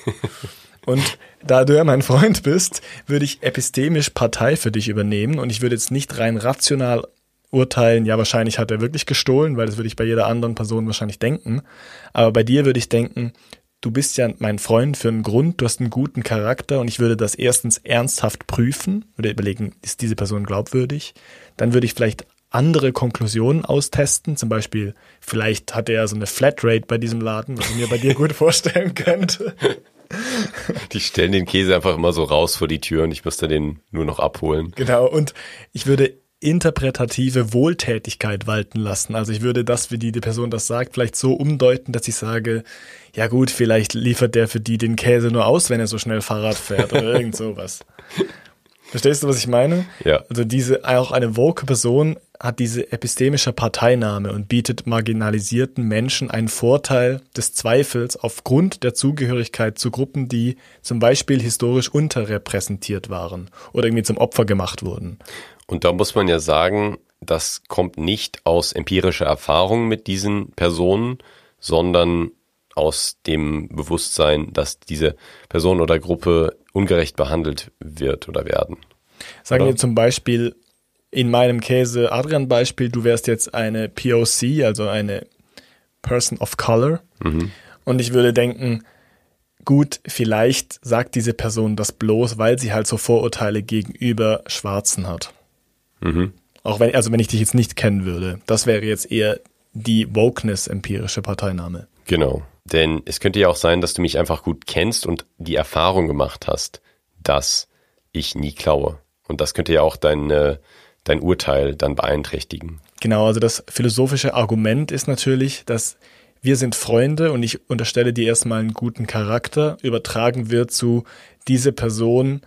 Und da du ja mein Freund bist, würde ich epistemisch Partei für dich übernehmen und ich würde jetzt nicht rein rational urteilen, ja, wahrscheinlich hat er wirklich gestohlen, weil das würde ich bei jeder anderen Person wahrscheinlich denken. Aber bei dir würde ich denken, du bist ja mein Freund für einen Grund, du hast einen guten Charakter und ich würde das erstens ernsthaft prüfen oder überlegen, ist diese Person glaubwürdig? Dann würde ich vielleicht andere Konklusionen austesten, zum Beispiel, vielleicht hat er so eine Flatrate bei diesem Laden, was ich mir bei dir gut vorstellen könnte. Die stellen den Käse einfach immer so raus vor die Tür und ich müsste den nur noch abholen. Genau, und ich würde interpretative Wohltätigkeit walten lassen. Also ich würde das, wie die Person das sagt, vielleicht so umdeuten, dass ich sage, ja gut, vielleicht liefert der für die den Käse nur aus, wenn er so schnell Fahrrad fährt oder irgend sowas. Verstehst du, was ich meine? Ja. Also auch eine woke Person hat diese epistemische Parteinahme und bietet marginalisierten Menschen einen Vorteil des Zweifels aufgrund der Zugehörigkeit zu Gruppen, die zum Beispiel historisch unterrepräsentiert waren oder irgendwie zum Opfer gemacht wurden. Und da muss man ja sagen, das kommt nicht aus empirischer Erfahrung mit diesen Personen, sondern aus dem Bewusstsein, dass diese Person oder Gruppe ungerecht behandelt wird oder werden. Sagen wir zum Beispiel in meinem Käse-Adrian-Beispiel, du wärst jetzt eine POC, also eine Person of Color. Und ich würde denken, gut, vielleicht sagt diese Person das bloß, weil sie halt so Vorurteile gegenüber Schwarzen hat. Auch wenn ich dich jetzt nicht kennen würde. Das wäre jetzt eher die Wokeness-empirische Parteinahme. Genau. Denn es könnte ja auch sein, dass du mich einfach gut kennst und die Erfahrung gemacht hast, dass ich nie klaue. Und das könnte ja auch dein Urteil dann beeinträchtigen. Genau, also das philosophische Argument ist natürlich, dass wir sind Freunde und ich unterstelle dir erstmal einen guten Charakter, übertragen wird zu, diese Person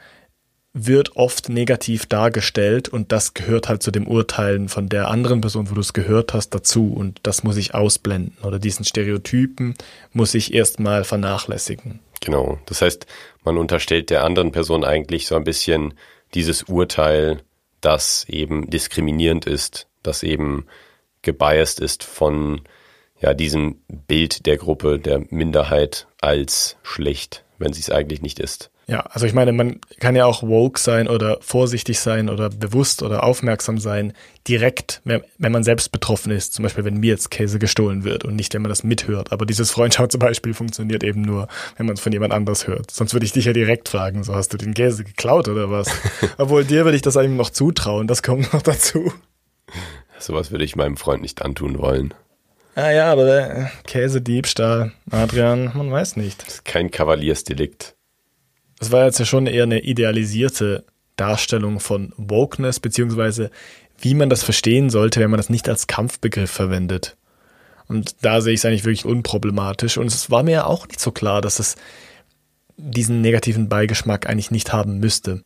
wird oft negativ dargestellt und das gehört halt zu dem Urteilen von der anderen Person, wo du es gehört hast, dazu und das muss ich ausblenden oder diesen Stereotypen muss ich erstmal vernachlässigen. Genau, das heißt, man unterstellt der anderen Person eigentlich so ein bisschen dieses Urteil, das eben diskriminierend ist, das eben gebiased ist von diesem Bild der Gruppe, der Minderheit als schlecht, wenn sie es eigentlich nicht ist. Ja, also ich meine, man kann ja auch woke sein oder vorsichtig sein oder bewusst oder aufmerksam sein, direkt, wenn man selbst betroffen ist. Zum Beispiel, wenn mir jetzt Käse gestohlen wird und nicht, wenn man das mithört. Aber dieses Freundschaftsbeispiel funktioniert eben nur, wenn man es von jemand anders hört. Sonst würde ich dich ja direkt fragen, so hast du den Käse geklaut oder was? Obwohl dir würde ich das eigentlich noch zutrauen, das kommt noch dazu. Sowas würde ich meinem Freund nicht antun wollen. Ah ja, aber der Käsediebstahl, Adrian, man weiß nicht. Das ist kein Kavaliersdelikt. Das war jetzt ja schon eher eine idealisierte Darstellung von Wokeness, beziehungsweise wie man das verstehen sollte, wenn man das nicht als Kampfbegriff verwendet. Und da sehe ich es eigentlich wirklich unproblematisch. Und es war mir ja auch nicht so klar, dass es diesen negativen Beigeschmack eigentlich nicht haben müsste.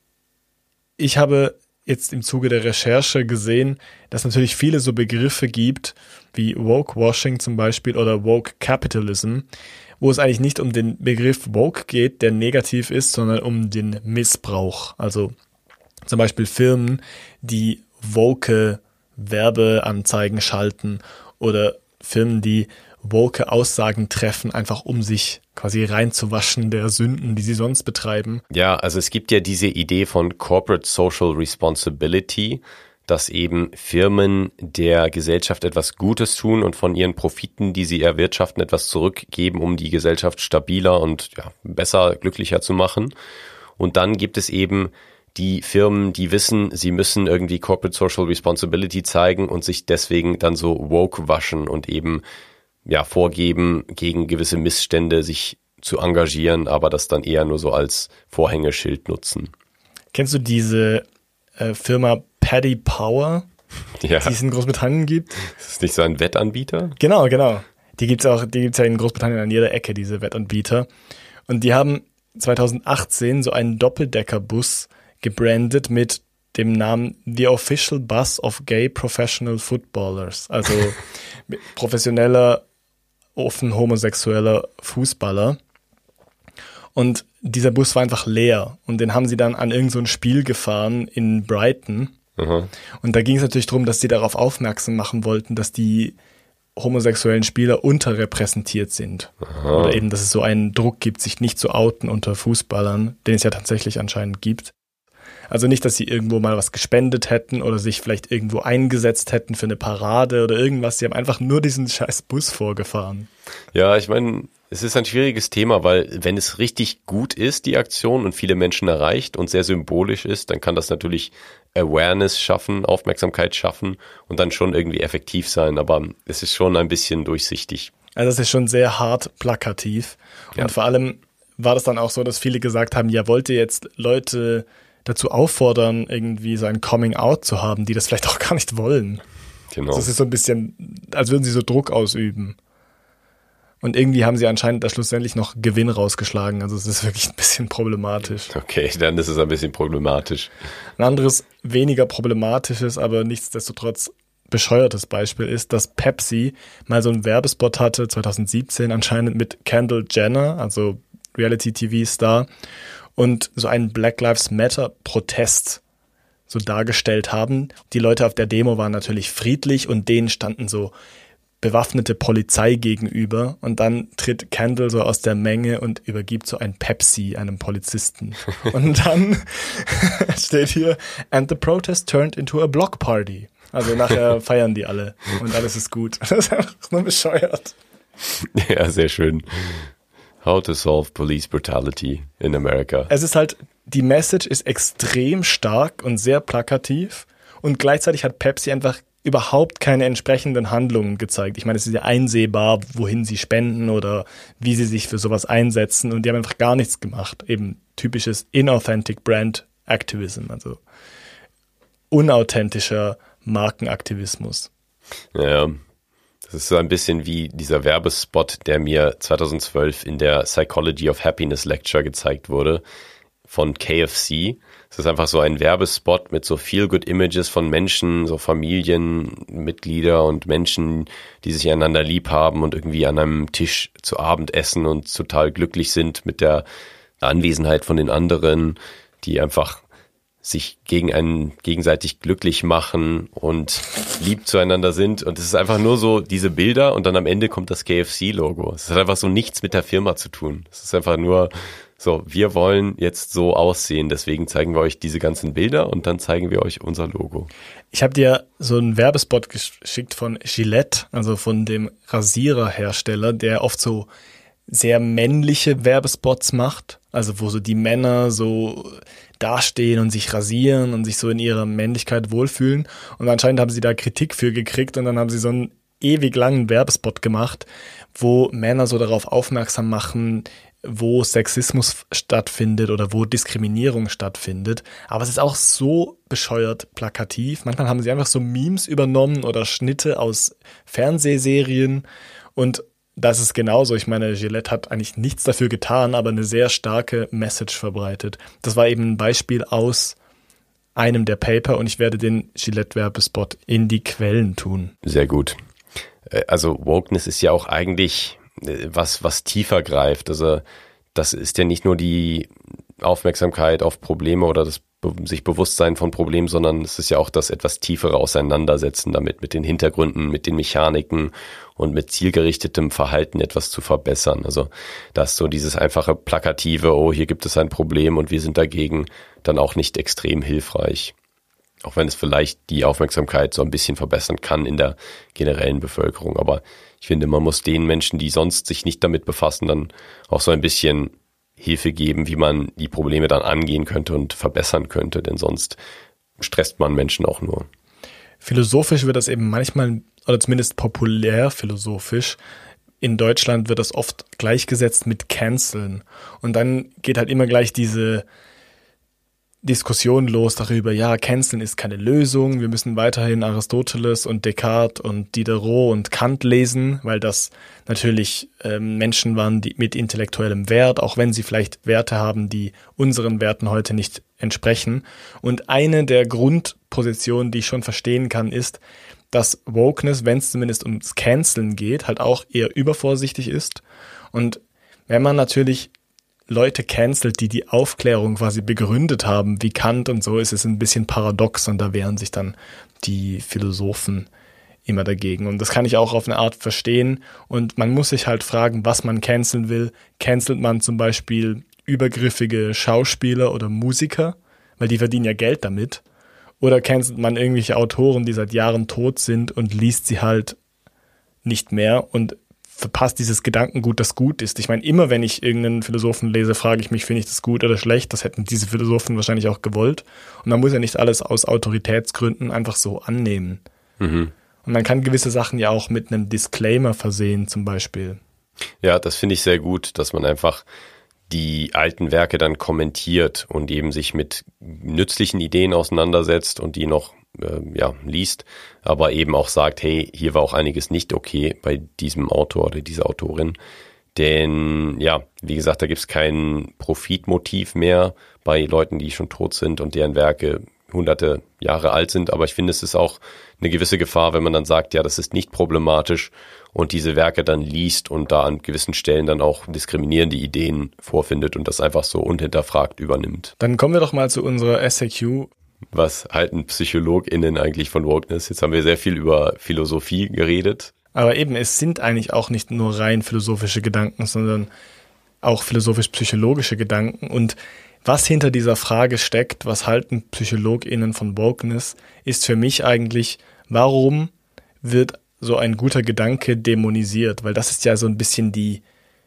Ich habe jetzt im Zuge der Recherche gesehen, dass es natürlich viele so Begriffe gibt, wie Woke-Washing zum Beispiel oder Woke-Capitalism, wo es eigentlich nicht um den Begriff Woke geht, der negativ ist, sondern um den Missbrauch. Also zum Beispiel Firmen, die woke Werbeanzeigen schalten oder Firmen, die woke Aussagen treffen, einfach um sich quasi reinzuwaschen der Sünden, die sie sonst betreiben. Ja, also es gibt ja diese Idee von Corporate Social Responsibility, dass eben Firmen der Gesellschaft etwas Gutes tun und von ihren Profiten, die sie erwirtschaften, etwas zurückgeben, um die Gesellschaft stabiler und besser, glücklicher zu machen. Und dann gibt es eben die Firmen, die wissen, sie müssen irgendwie Corporate Social Responsibility zeigen und sich deswegen dann so woke waschen und eben ja vorgeben, gegen gewisse Missstände sich zu engagieren, aber das dann eher nur so als Vorhängeschild nutzen. Kennst du diese Firma Paddy Power, Ja. die es in Großbritannien gibt? Ist das nicht so ein Wettanbieter? Genau. Die gibt's ja in Großbritannien an jeder Ecke, diese Wettanbieter. Und die haben 2018 so einen Doppeldeckerbus gebrandet mit dem Namen The Official Bus of Gay Professional Footballers. Also professioneller, offen homosexueller Fußballer. Und dieser Bus war einfach leer. Und den haben sie dann an irgend so ein Spiel gefahren in Brighton. Aha. Und da ging es natürlich darum, dass sie darauf aufmerksam machen wollten, dass die homosexuellen Spieler unterrepräsentiert sind. Aha. Oder eben, dass es so einen Druck gibt, sich nicht zu outen unter Fußballern, den es ja tatsächlich anscheinend gibt. Also nicht, dass sie irgendwo mal was gespendet hätten oder sich vielleicht irgendwo eingesetzt hätten für eine Parade oder irgendwas. Sie haben einfach nur diesen scheiß Bus vorgefahren. Ja, ich meine, es ist ein schwieriges Thema, weil wenn es richtig gut ist, die Aktion, und viele Menschen erreicht und sehr symbolisch ist, dann kann das natürlich Awareness schaffen, Aufmerksamkeit schaffen und dann schon irgendwie effektiv sein. Aber es ist schon ein bisschen durchsichtig. Also das ist schon sehr hart plakativ. Ja. Und vor allem war das dann auch so, dass viele gesagt haben, ja, wollt ihr jetzt Leute dazu auffordern, irgendwie so ein Coming-out zu haben, die das vielleicht auch gar nicht wollen. Genau. Das ist so ein bisschen, als würden sie so Druck ausüben. Und irgendwie haben sie anscheinend da schlussendlich noch Gewinn rausgeschlagen. Also es ist wirklich ein bisschen problematisch. Okay, dann ist es ein bisschen problematisch. Ein anderes, weniger problematisches, aber nichtsdestotrotz bescheuertes Beispiel ist, dass Pepsi mal so einen Werbespot hatte, 2017 anscheinend mit Kendall Jenner, also Reality-TV-Star, und so einen Black Lives Matter-Protest so dargestellt haben. Die Leute auf der Demo waren natürlich friedlich und denen standen so bewaffnete Polizei gegenüber und dann tritt Kendall so aus der Menge und übergibt so ein Pepsi einem Polizisten. Und dann steht hier, and the protest turned into a block party. Also nachher feiern die alle und alles ist gut. Das ist einfach nur bescheuert. Ja, sehr schön. How to solve police brutality in America. Es ist halt, die Message ist extrem stark und sehr plakativ und gleichzeitig hat Pepsi einfach überhaupt keine entsprechenden Handlungen gezeigt. Ich meine, es ist ja einsehbar, wohin sie spenden oder wie sie sich für sowas einsetzen und die haben einfach gar nichts gemacht. Eben typisches inauthentic Brand Activism, also unauthentischer Markenaktivismus. Ja, das ist so ein bisschen wie dieser Werbespot, der mir 2012 in der Psychology of Happiness Lecture gezeigt wurde von KFC. Es ist einfach so ein Werbespot mit so Feel-Good-Images von Menschen, so Familienmitglieder und Menschen, die sich einander lieb haben und irgendwie an einem Tisch zu Abend essen und total glücklich sind mit der Anwesenheit von den anderen, die einfach sich gegenseitig glücklich machen und lieb zueinander sind. Und es ist einfach nur so diese Bilder und dann am Ende kommt das KFC-Logo. Es hat einfach so nichts mit der Firma zu tun. Es ist einfach nur so, wir wollen jetzt so aussehen, deswegen zeigen wir euch diese ganzen Bilder und dann zeigen wir euch unser Logo. Ich habe dir so einen Werbespot geschickt von Gillette, also von dem Rasiererhersteller, der oft so sehr männliche Werbespots macht, also wo so die Männer so dastehen und sich rasieren und sich so in ihrer Männlichkeit wohlfühlen. Und anscheinend haben sie da Kritik für gekriegt und dann haben sie so einen ewig langen Werbespot gemacht, wo Männer so darauf aufmerksam machen, wo Sexismus stattfindet oder wo Diskriminierung stattfindet. Aber es ist auch so bescheuert plakativ. Manchmal haben sie einfach so Memes übernommen oder Schnitte aus Fernsehserien und das ist genauso. Ich meine, Gillette hat eigentlich nichts dafür getan, aber eine sehr starke Message verbreitet. Das war eben ein Beispiel aus einem der Paper und ich werde den Gillette-Werbespot in die Quellen tun. Sehr gut. Also Wokeness ist ja auch eigentlich was tiefer greift. Also das ist ja nicht nur die Aufmerksamkeit auf Probleme oder das sich Bewusstsein von Problemen, sondern es ist ja auch das etwas tiefere Auseinandersetzen damit, mit den Hintergründen, mit den Mechaniken und mit zielgerichtetem Verhalten etwas zu verbessern. Also da ist so dieses einfache plakative, oh, hier gibt es ein Problem und wir sind dagegen, dann auch nicht extrem hilfreich. Auch wenn es vielleicht die Aufmerksamkeit so ein bisschen verbessern kann in der generellen Bevölkerung. Aber ich finde, man muss den Menschen, die sonst sich nicht damit befassen, dann auch so ein bisschen Hilfe geben, wie man die Probleme dann angehen könnte und verbessern könnte, denn sonst stresst man Menschen auch nur. Philosophisch wird das eben manchmal, oder zumindest populär philosophisch, in Deutschland wird das oft gleichgesetzt mit Canceln. Und dann geht halt immer gleich diese Diskussion los darüber, ja, Canceln ist keine Lösung, wir müssen weiterhin Aristoteles und Descartes und Diderot und Kant lesen, weil das natürlich Menschen waren, die mit intellektuellem Wert, auch wenn sie vielleicht Werte haben, die unseren Werten heute nicht entsprechen. Und eine der Grundpositionen, die ich schon verstehen kann, ist, dass Wokeness, wenn es zumindest ums Canceln geht, halt auch eher übervorsichtig ist. Und wenn man natürlich Leute cancelt, die die Aufklärung quasi begründet haben, wie Kant und so, ist es ein bisschen paradox und da wehren sich dann die Philosophen immer dagegen. Und das kann ich auch auf eine Art verstehen. Und man muss sich halt fragen, was man canceln will. Cancelt man zum Beispiel übergriffige Schauspieler oder Musiker, weil die verdienen ja Geld damit. Oder cancelt man irgendwelche Autoren, die seit Jahren tot sind und liest sie halt nicht mehr und verpasst dieses Gedankengut, das gut ist. Ich meine, immer wenn ich irgendeinen Philosophen lese, frage ich mich, finde ich das gut oder schlecht? Das hätten diese Philosophen wahrscheinlich auch gewollt. Und man muss ja nicht alles aus Autoritätsgründen einfach so annehmen. Und man kann gewisse Sachen ja auch mit einem Disclaimer versehen, zum Beispiel. Ja, das finde ich sehr gut, dass man einfach die alten Werke dann kommentiert und eben sich mit nützlichen Ideen auseinandersetzt und die noch liest, aber eben auch sagt, hey, hier war auch einiges nicht okay bei diesem Autor oder dieser Autorin. Denn ja, wie gesagt, da gibt es kein Profitmotiv mehr bei Leuten, die schon tot sind und deren Werke hunderte Jahre alt sind. Aber ich finde, es ist auch eine gewisse Gefahr, wenn man dann sagt, ja, das ist nicht problematisch und diese Werke dann liest und da an gewissen Stellen dann auch diskriminierende Ideen vorfindet und das einfach so unhinterfragt übernimmt. Dann kommen wir doch mal zu unserer SAQ. Was halten PsychologInnen eigentlich von Wokeness? Jetzt haben wir sehr viel über Philosophie geredet. Aber eben, es sind eigentlich auch nicht nur rein philosophische Gedanken, sondern auch philosophisch-psychologische Gedanken. Und was hinter dieser Frage steckt, was halten PsychologInnen von Wokeness, ist für mich eigentlich, warum wird so ein guter Gedanke dämonisiert? Weil das ist ja so ein bisschen die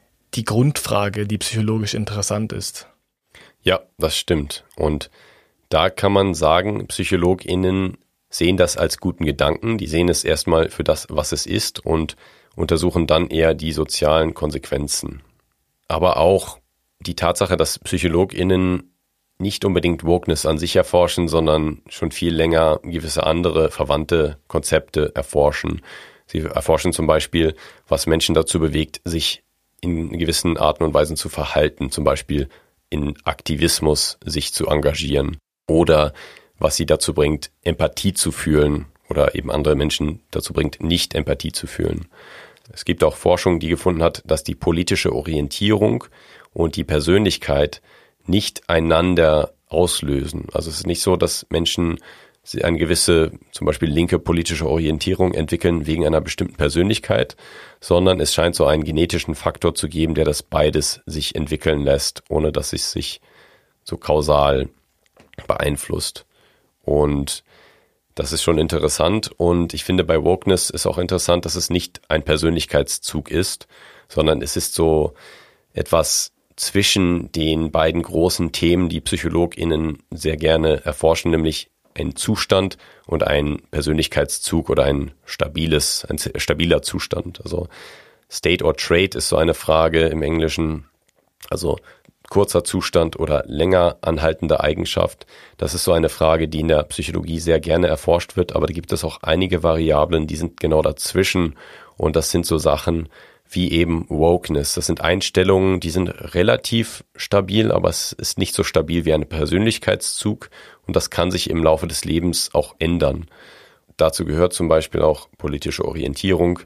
Grundfrage, die psychologisch interessant ist. Ja, das stimmt. Und da kann man sagen, PsychologInnen sehen das als guten Gedanken. Die sehen es erstmal für das, was es ist und untersuchen dann eher die sozialen Konsequenzen. Aber auch die Tatsache, dass PsychologInnen nicht unbedingt Wokeness an sich erforschen, sondern schon viel länger gewisse andere verwandte Konzepte erforschen. Sie erforschen zum Beispiel, was Menschen dazu bewegt, sich in gewissen Arten und Weisen zu verhalten, zum Beispiel in Aktivismus sich zu engagieren. Oder was sie dazu bringt, Empathie zu fühlen oder eben andere Menschen dazu bringt, nicht Empathie zu fühlen. Es gibt auch Forschung, die gefunden hat, dass die politische Orientierung und die Persönlichkeit nicht einander auslösen. Also es ist nicht so, dass Menschen eine gewisse, zum Beispiel linke politische Orientierung entwickeln wegen einer bestimmten Persönlichkeit, sondern es scheint so einen genetischen Faktor zu geben, der das beides sich entwickeln lässt, ohne dass es sich so kausal beeinflusst. Und das ist schon interessant. Und ich finde, bei Wokeness ist auch interessant, dass es nicht ein Persönlichkeitszug ist, sondern es ist so etwas zwischen den beiden großen Themen, die PsychologInnen sehr gerne erforschen, nämlich ein Zustand und ein Persönlichkeitszug oder ein stabiler Zustand. Also State or Trait ist so eine Frage im Englischen, also kurzer Zustand oder länger anhaltende Eigenschaft. Das ist so eine Frage, die in der Psychologie sehr gerne erforscht wird, aber da gibt es auch einige Variablen, die sind genau dazwischen und das sind so Sachen wie eben Wokeness. Das sind Einstellungen, die sind relativ stabil, aber es ist nicht so stabil wie ein Persönlichkeitszug und das kann sich im Laufe des Lebens auch ändern. Dazu gehört zum Beispiel auch politische Orientierung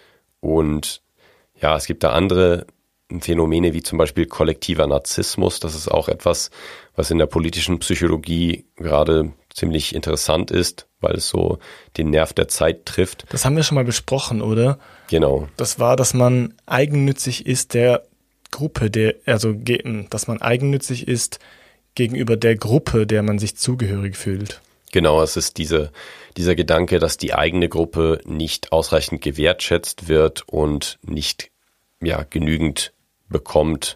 und ja, es gibt da andere Phänomene wie zum Beispiel kollektiver Narzissmus. Das ist auch etwas, was in der politischen Psychologie gerade ziemlich interessant ist, weil es so den Nerv der Zeit trifft. Das haben wir schon mal besprochen, oder? Genau. Das war, dass man eigennützig ist der Gruppe, dass man eigennützig ist gegenüber der Gruppe, der man sich zugehörig fühlt. Genau, es ist dieser Gedanke, dass die eigene Gruppe nicht ausreichend gewertschätzt wird und nicht genügend bekommt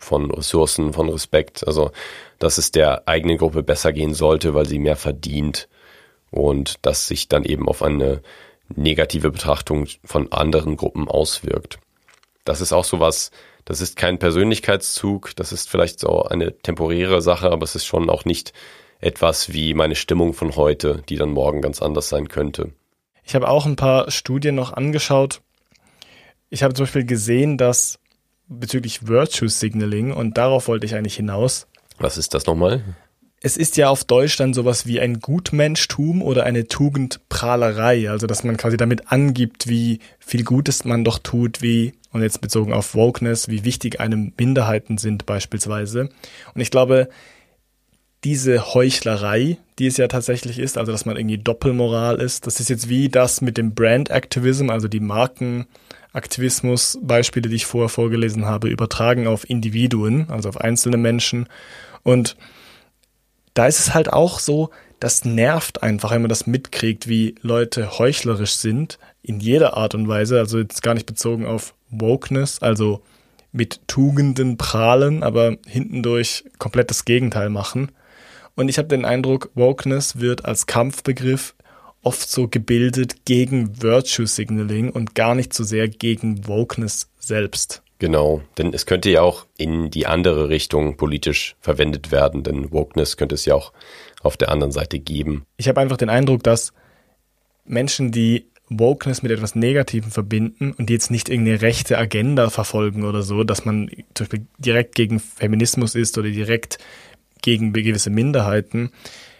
von Ressourcen, von Respekt. Also, dass es der eigenen Gruppe besser gehen sollte, weil sie mehr verdient und das sich dann eben auf eine negative Betrachtung von anderen Gruppen auswirkt. Das ist auch sowas, das ist kein Persönlichkeitszug, das ist vielleicht so eine temporäre Sache, aber es ist schon auch nicht etwas wie meine Stimmung von heute, die dann morgen ganz anders sein könnte. Ich habe auch ein paar Studien noch angeschaut. Ich habe zum Beispiel gesehen, dass bezüglich Virtue Signaling, und darauf wollte ich eigentlich hinaus. Was ist das nochmal? Es ist ja auf Deutsch dann sowas wie ein Gutmenschtum oder eine Tugendprahlerei, also dass man quasi damit angibt, wie viel Gutes man doch tut, wie, und jetzt bezogen auf Wokeness, wie wichtig einem Minderheiten sind beispielsweise. Und ich glaube, diese Heuchlerei, die es ja tatsächlich ist, also dass man irgendwie Doppelmoral ist, das ist jetzt wie das mit dem Brand Activism, also die Markenaktivismus-Beispiele, die ich vorher vorgelesen habe, übertragen auf Individuen, also auf einzelne Menschen. Und da ist es halt auch so, das nervt einfach, wenn man das mitkriegt, wie Leute heuchlerisch sind, in jeder Art und Weise, also jetzt gar nicht bezogen auf Wokeness, also mit Tugenden prahlen, aber hintendurch komplett das Gegenteil machen. Und ich habe den Eindruck, Wokeness wird als Kampfbegriff oft so gebildet gegen Virtue Signaling und gar nicht so sehr gegen Wokeness selbst. Genau, denn es könnte ja auch in die andere Richtung politisch verwendet werden, denn Wokeness könnte es ja auch auf der anderen Seite geben. Ich habe einfach den Eindruck, dass Menschen, die Wokeness mit etwas Negativem verbinden und die jetzt nicht irgendeine rechte Agenda verfolgen oder so, dass man zum Beispiel direkt gegen Feminismus ist oder direkt gegen gewisse Minderheiten,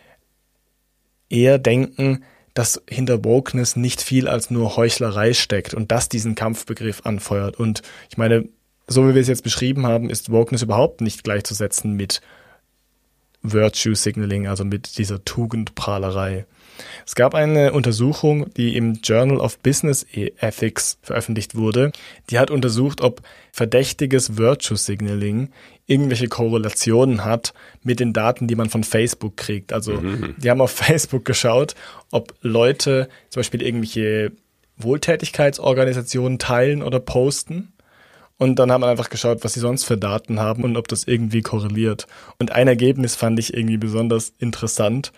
eher denken, dass hinter Wokeness nicht viel als nur Heuchlerei steckt und das diesen Kampfbegriff anfeuert. Und ich meine, so wie wir es jetzt beschrieben haben, ist Wokeness überhaupt nicht gleichzusetzen mit Virtue Signaling, also mit dieser Tugendprahlerei. Es gab eine Untersuchung, die im Journal of Business Ethics veröffentlicht wurde. Die hat untersucht, ob verdächtiges Virtue Signaling irgendwelche Korrelationen hat mit den Daten, die man von Facebook kriegt. Also die haben auf Facebook geschaut, ob Leute zum Beispiel irgendwelche Wohltätigkeitsorganisationen teilen oder posten. Und dann haben wir einfach geschaut, was sie sonst für Daten haben und ob das irgendwie korreliert. Und ein Ergebnis fand ich irgendwie besonders interessant.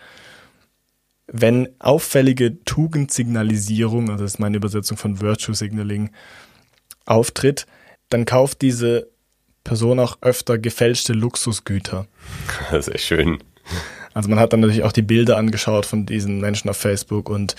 Wenn auffällige Tugendsignalisierung, also das ist meine Übersetzung von Virtue Signaling, auftritt, dann kauft diese Person auch öfter gefälschte Luxusgüter. Sehr schön. Also man hat dann natürlich auch die Bilder angeschaut von diesen Menschen auf Facebook und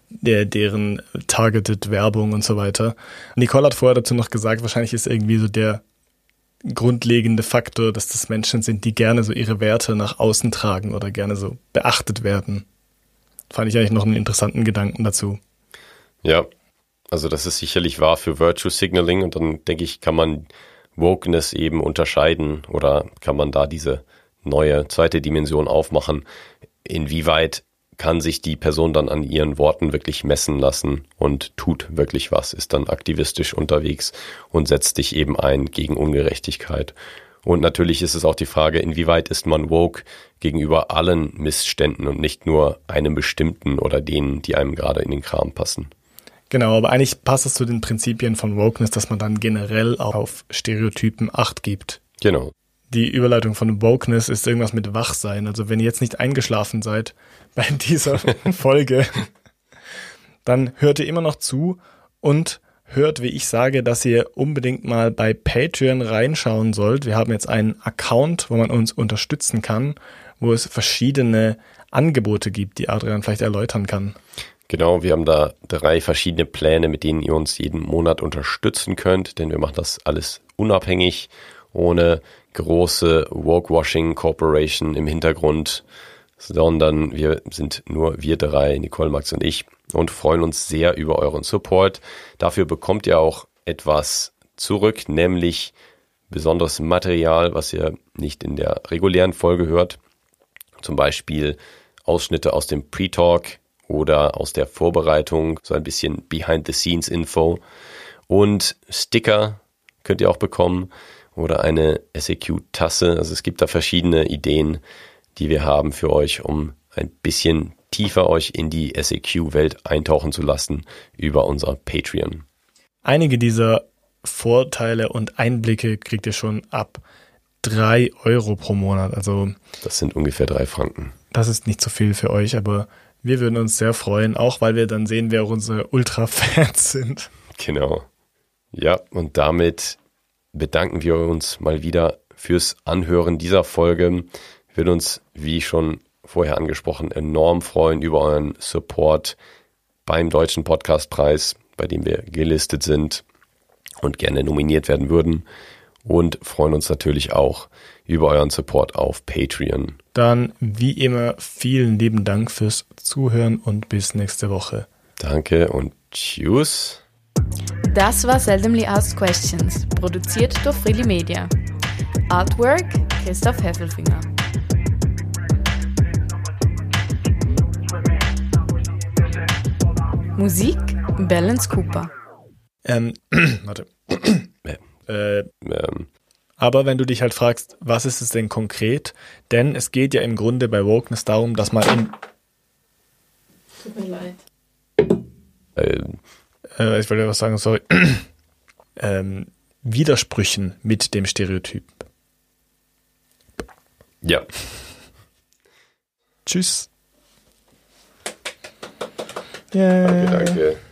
deren targeted Werbung und so weiter. Nicole hat vorher dazu noch gesagt, wahrscheinlich ist irgendwie so der grundlegende Faktor, dass das Menschen sind, die gerne so ihre Werte nach außen tragen oder gerne so beachtet werden. Fand ich eigentlich noch einen interessanten Gedanken dazu. Ja, also das ist sicherlich wahr für Virtue Signaling und dann denke ich, kann man Wokeness eben unterscheiden oder kann man da diese neue zweite Dimension aufmachen. Inwieweit kann sich die Person dann an ihren Worten wirklich messen lassen und tut wirklich was, ist dann aktivistisch unterwegs und setzt sich eben ein gegen Ungerechtigkeit. Und natürlich ist es auch die Frage, inwieweit ist man woke gegenüber allen Missständen und nicht nur einem bestimmten oder denen, die einem gerade in den Kram passen. Genau, aber eigentlich passt es zu den Prinzipien von Wokeness, dass man dann generell auch auf Stereotypen Acht gibt. Genau. Die Überleitung von Wokeness ist irgendwas mit Wachsein. Also wenn ihr jetzt nicht eingeschlafen seid bei dieser Folge, dann hört ihr immer noch zu und hört, wie ich sage, dass ihr unbedingt mal bei Patreon reinschauen sollt. Wir haben jetzt einen Account, wo man uns unterstützen kann, wo es verschiedene Angebote gibt, die Adrian vielleicht erläutern kann. Genau, wir haben da 3 verschiedene Pläne, mit denen ihr uns jeden Monat unterstützen könnt, denn wir machen das alles unabhängig, ohne große Woke-Washing Corporation im Hintergrund, sondern wir sind nur wir 3, Nicole, Max und ich, und freuen uns sehr über euren Support. Dafür bekommt ihr auch etwas zurück, nämlich besonderes Material, was ihr nicht in der regulären Folge hört. Zum Beispiel Ausschnitte aus dem Pre-Talk oder aus der Vorbereitung, so ein bisschen Behind-the-Scenes-Info. Und Sticker könnt ihr auch bekommen oder eine SAQ-Tasse. Also es gibt da verschiedene Ideen, die wir haben für euch, um ein bisschen tiefer euch in die SAQ-Welt eintauchen zu lassen über unser Patreon. Einige dieser Vorteile und Einblicke kriegt ihr schon ab 3 Euro pro Monat. Also Das sind ungefähr 3 Franken. das ist nicht so viel für euch, aber wir würden uns sehr freuen, auch weil wir dann sehen, wer auch unsere Ultra-Fans sind. Genau. Ja, und damit bedanken wir uns mal wieder fürs Anhören dieser Folge. Wir würden uns, wie schon vorher angesprochen, enorm freuen über euren Support beim Deutschen Podcastpreis, bei dem wir gelistet sind und gerne nominiert werden würden. Und freuen uns natürlich auch über euren Support auf Patreon. Dann, wie immer, vielen lieben Dank fürs Zuhören und bis nächste Woche. Danke und tschüss. Das war Seldomly Asked Questions, produziert durch Freely Media. Artwork Christoph Heffelfinger. Musik Balance Cooper. Warte. Aber wenn du dich halt fragst, was ist es denn konkret? Denn es geht ja im Grunde bei Wokeness darum, dass man in... Tut mir leid. ich wollte was sagen, sorry. Widersprüchen mit dem Stereotyp. Ja. Tschüss. Danke.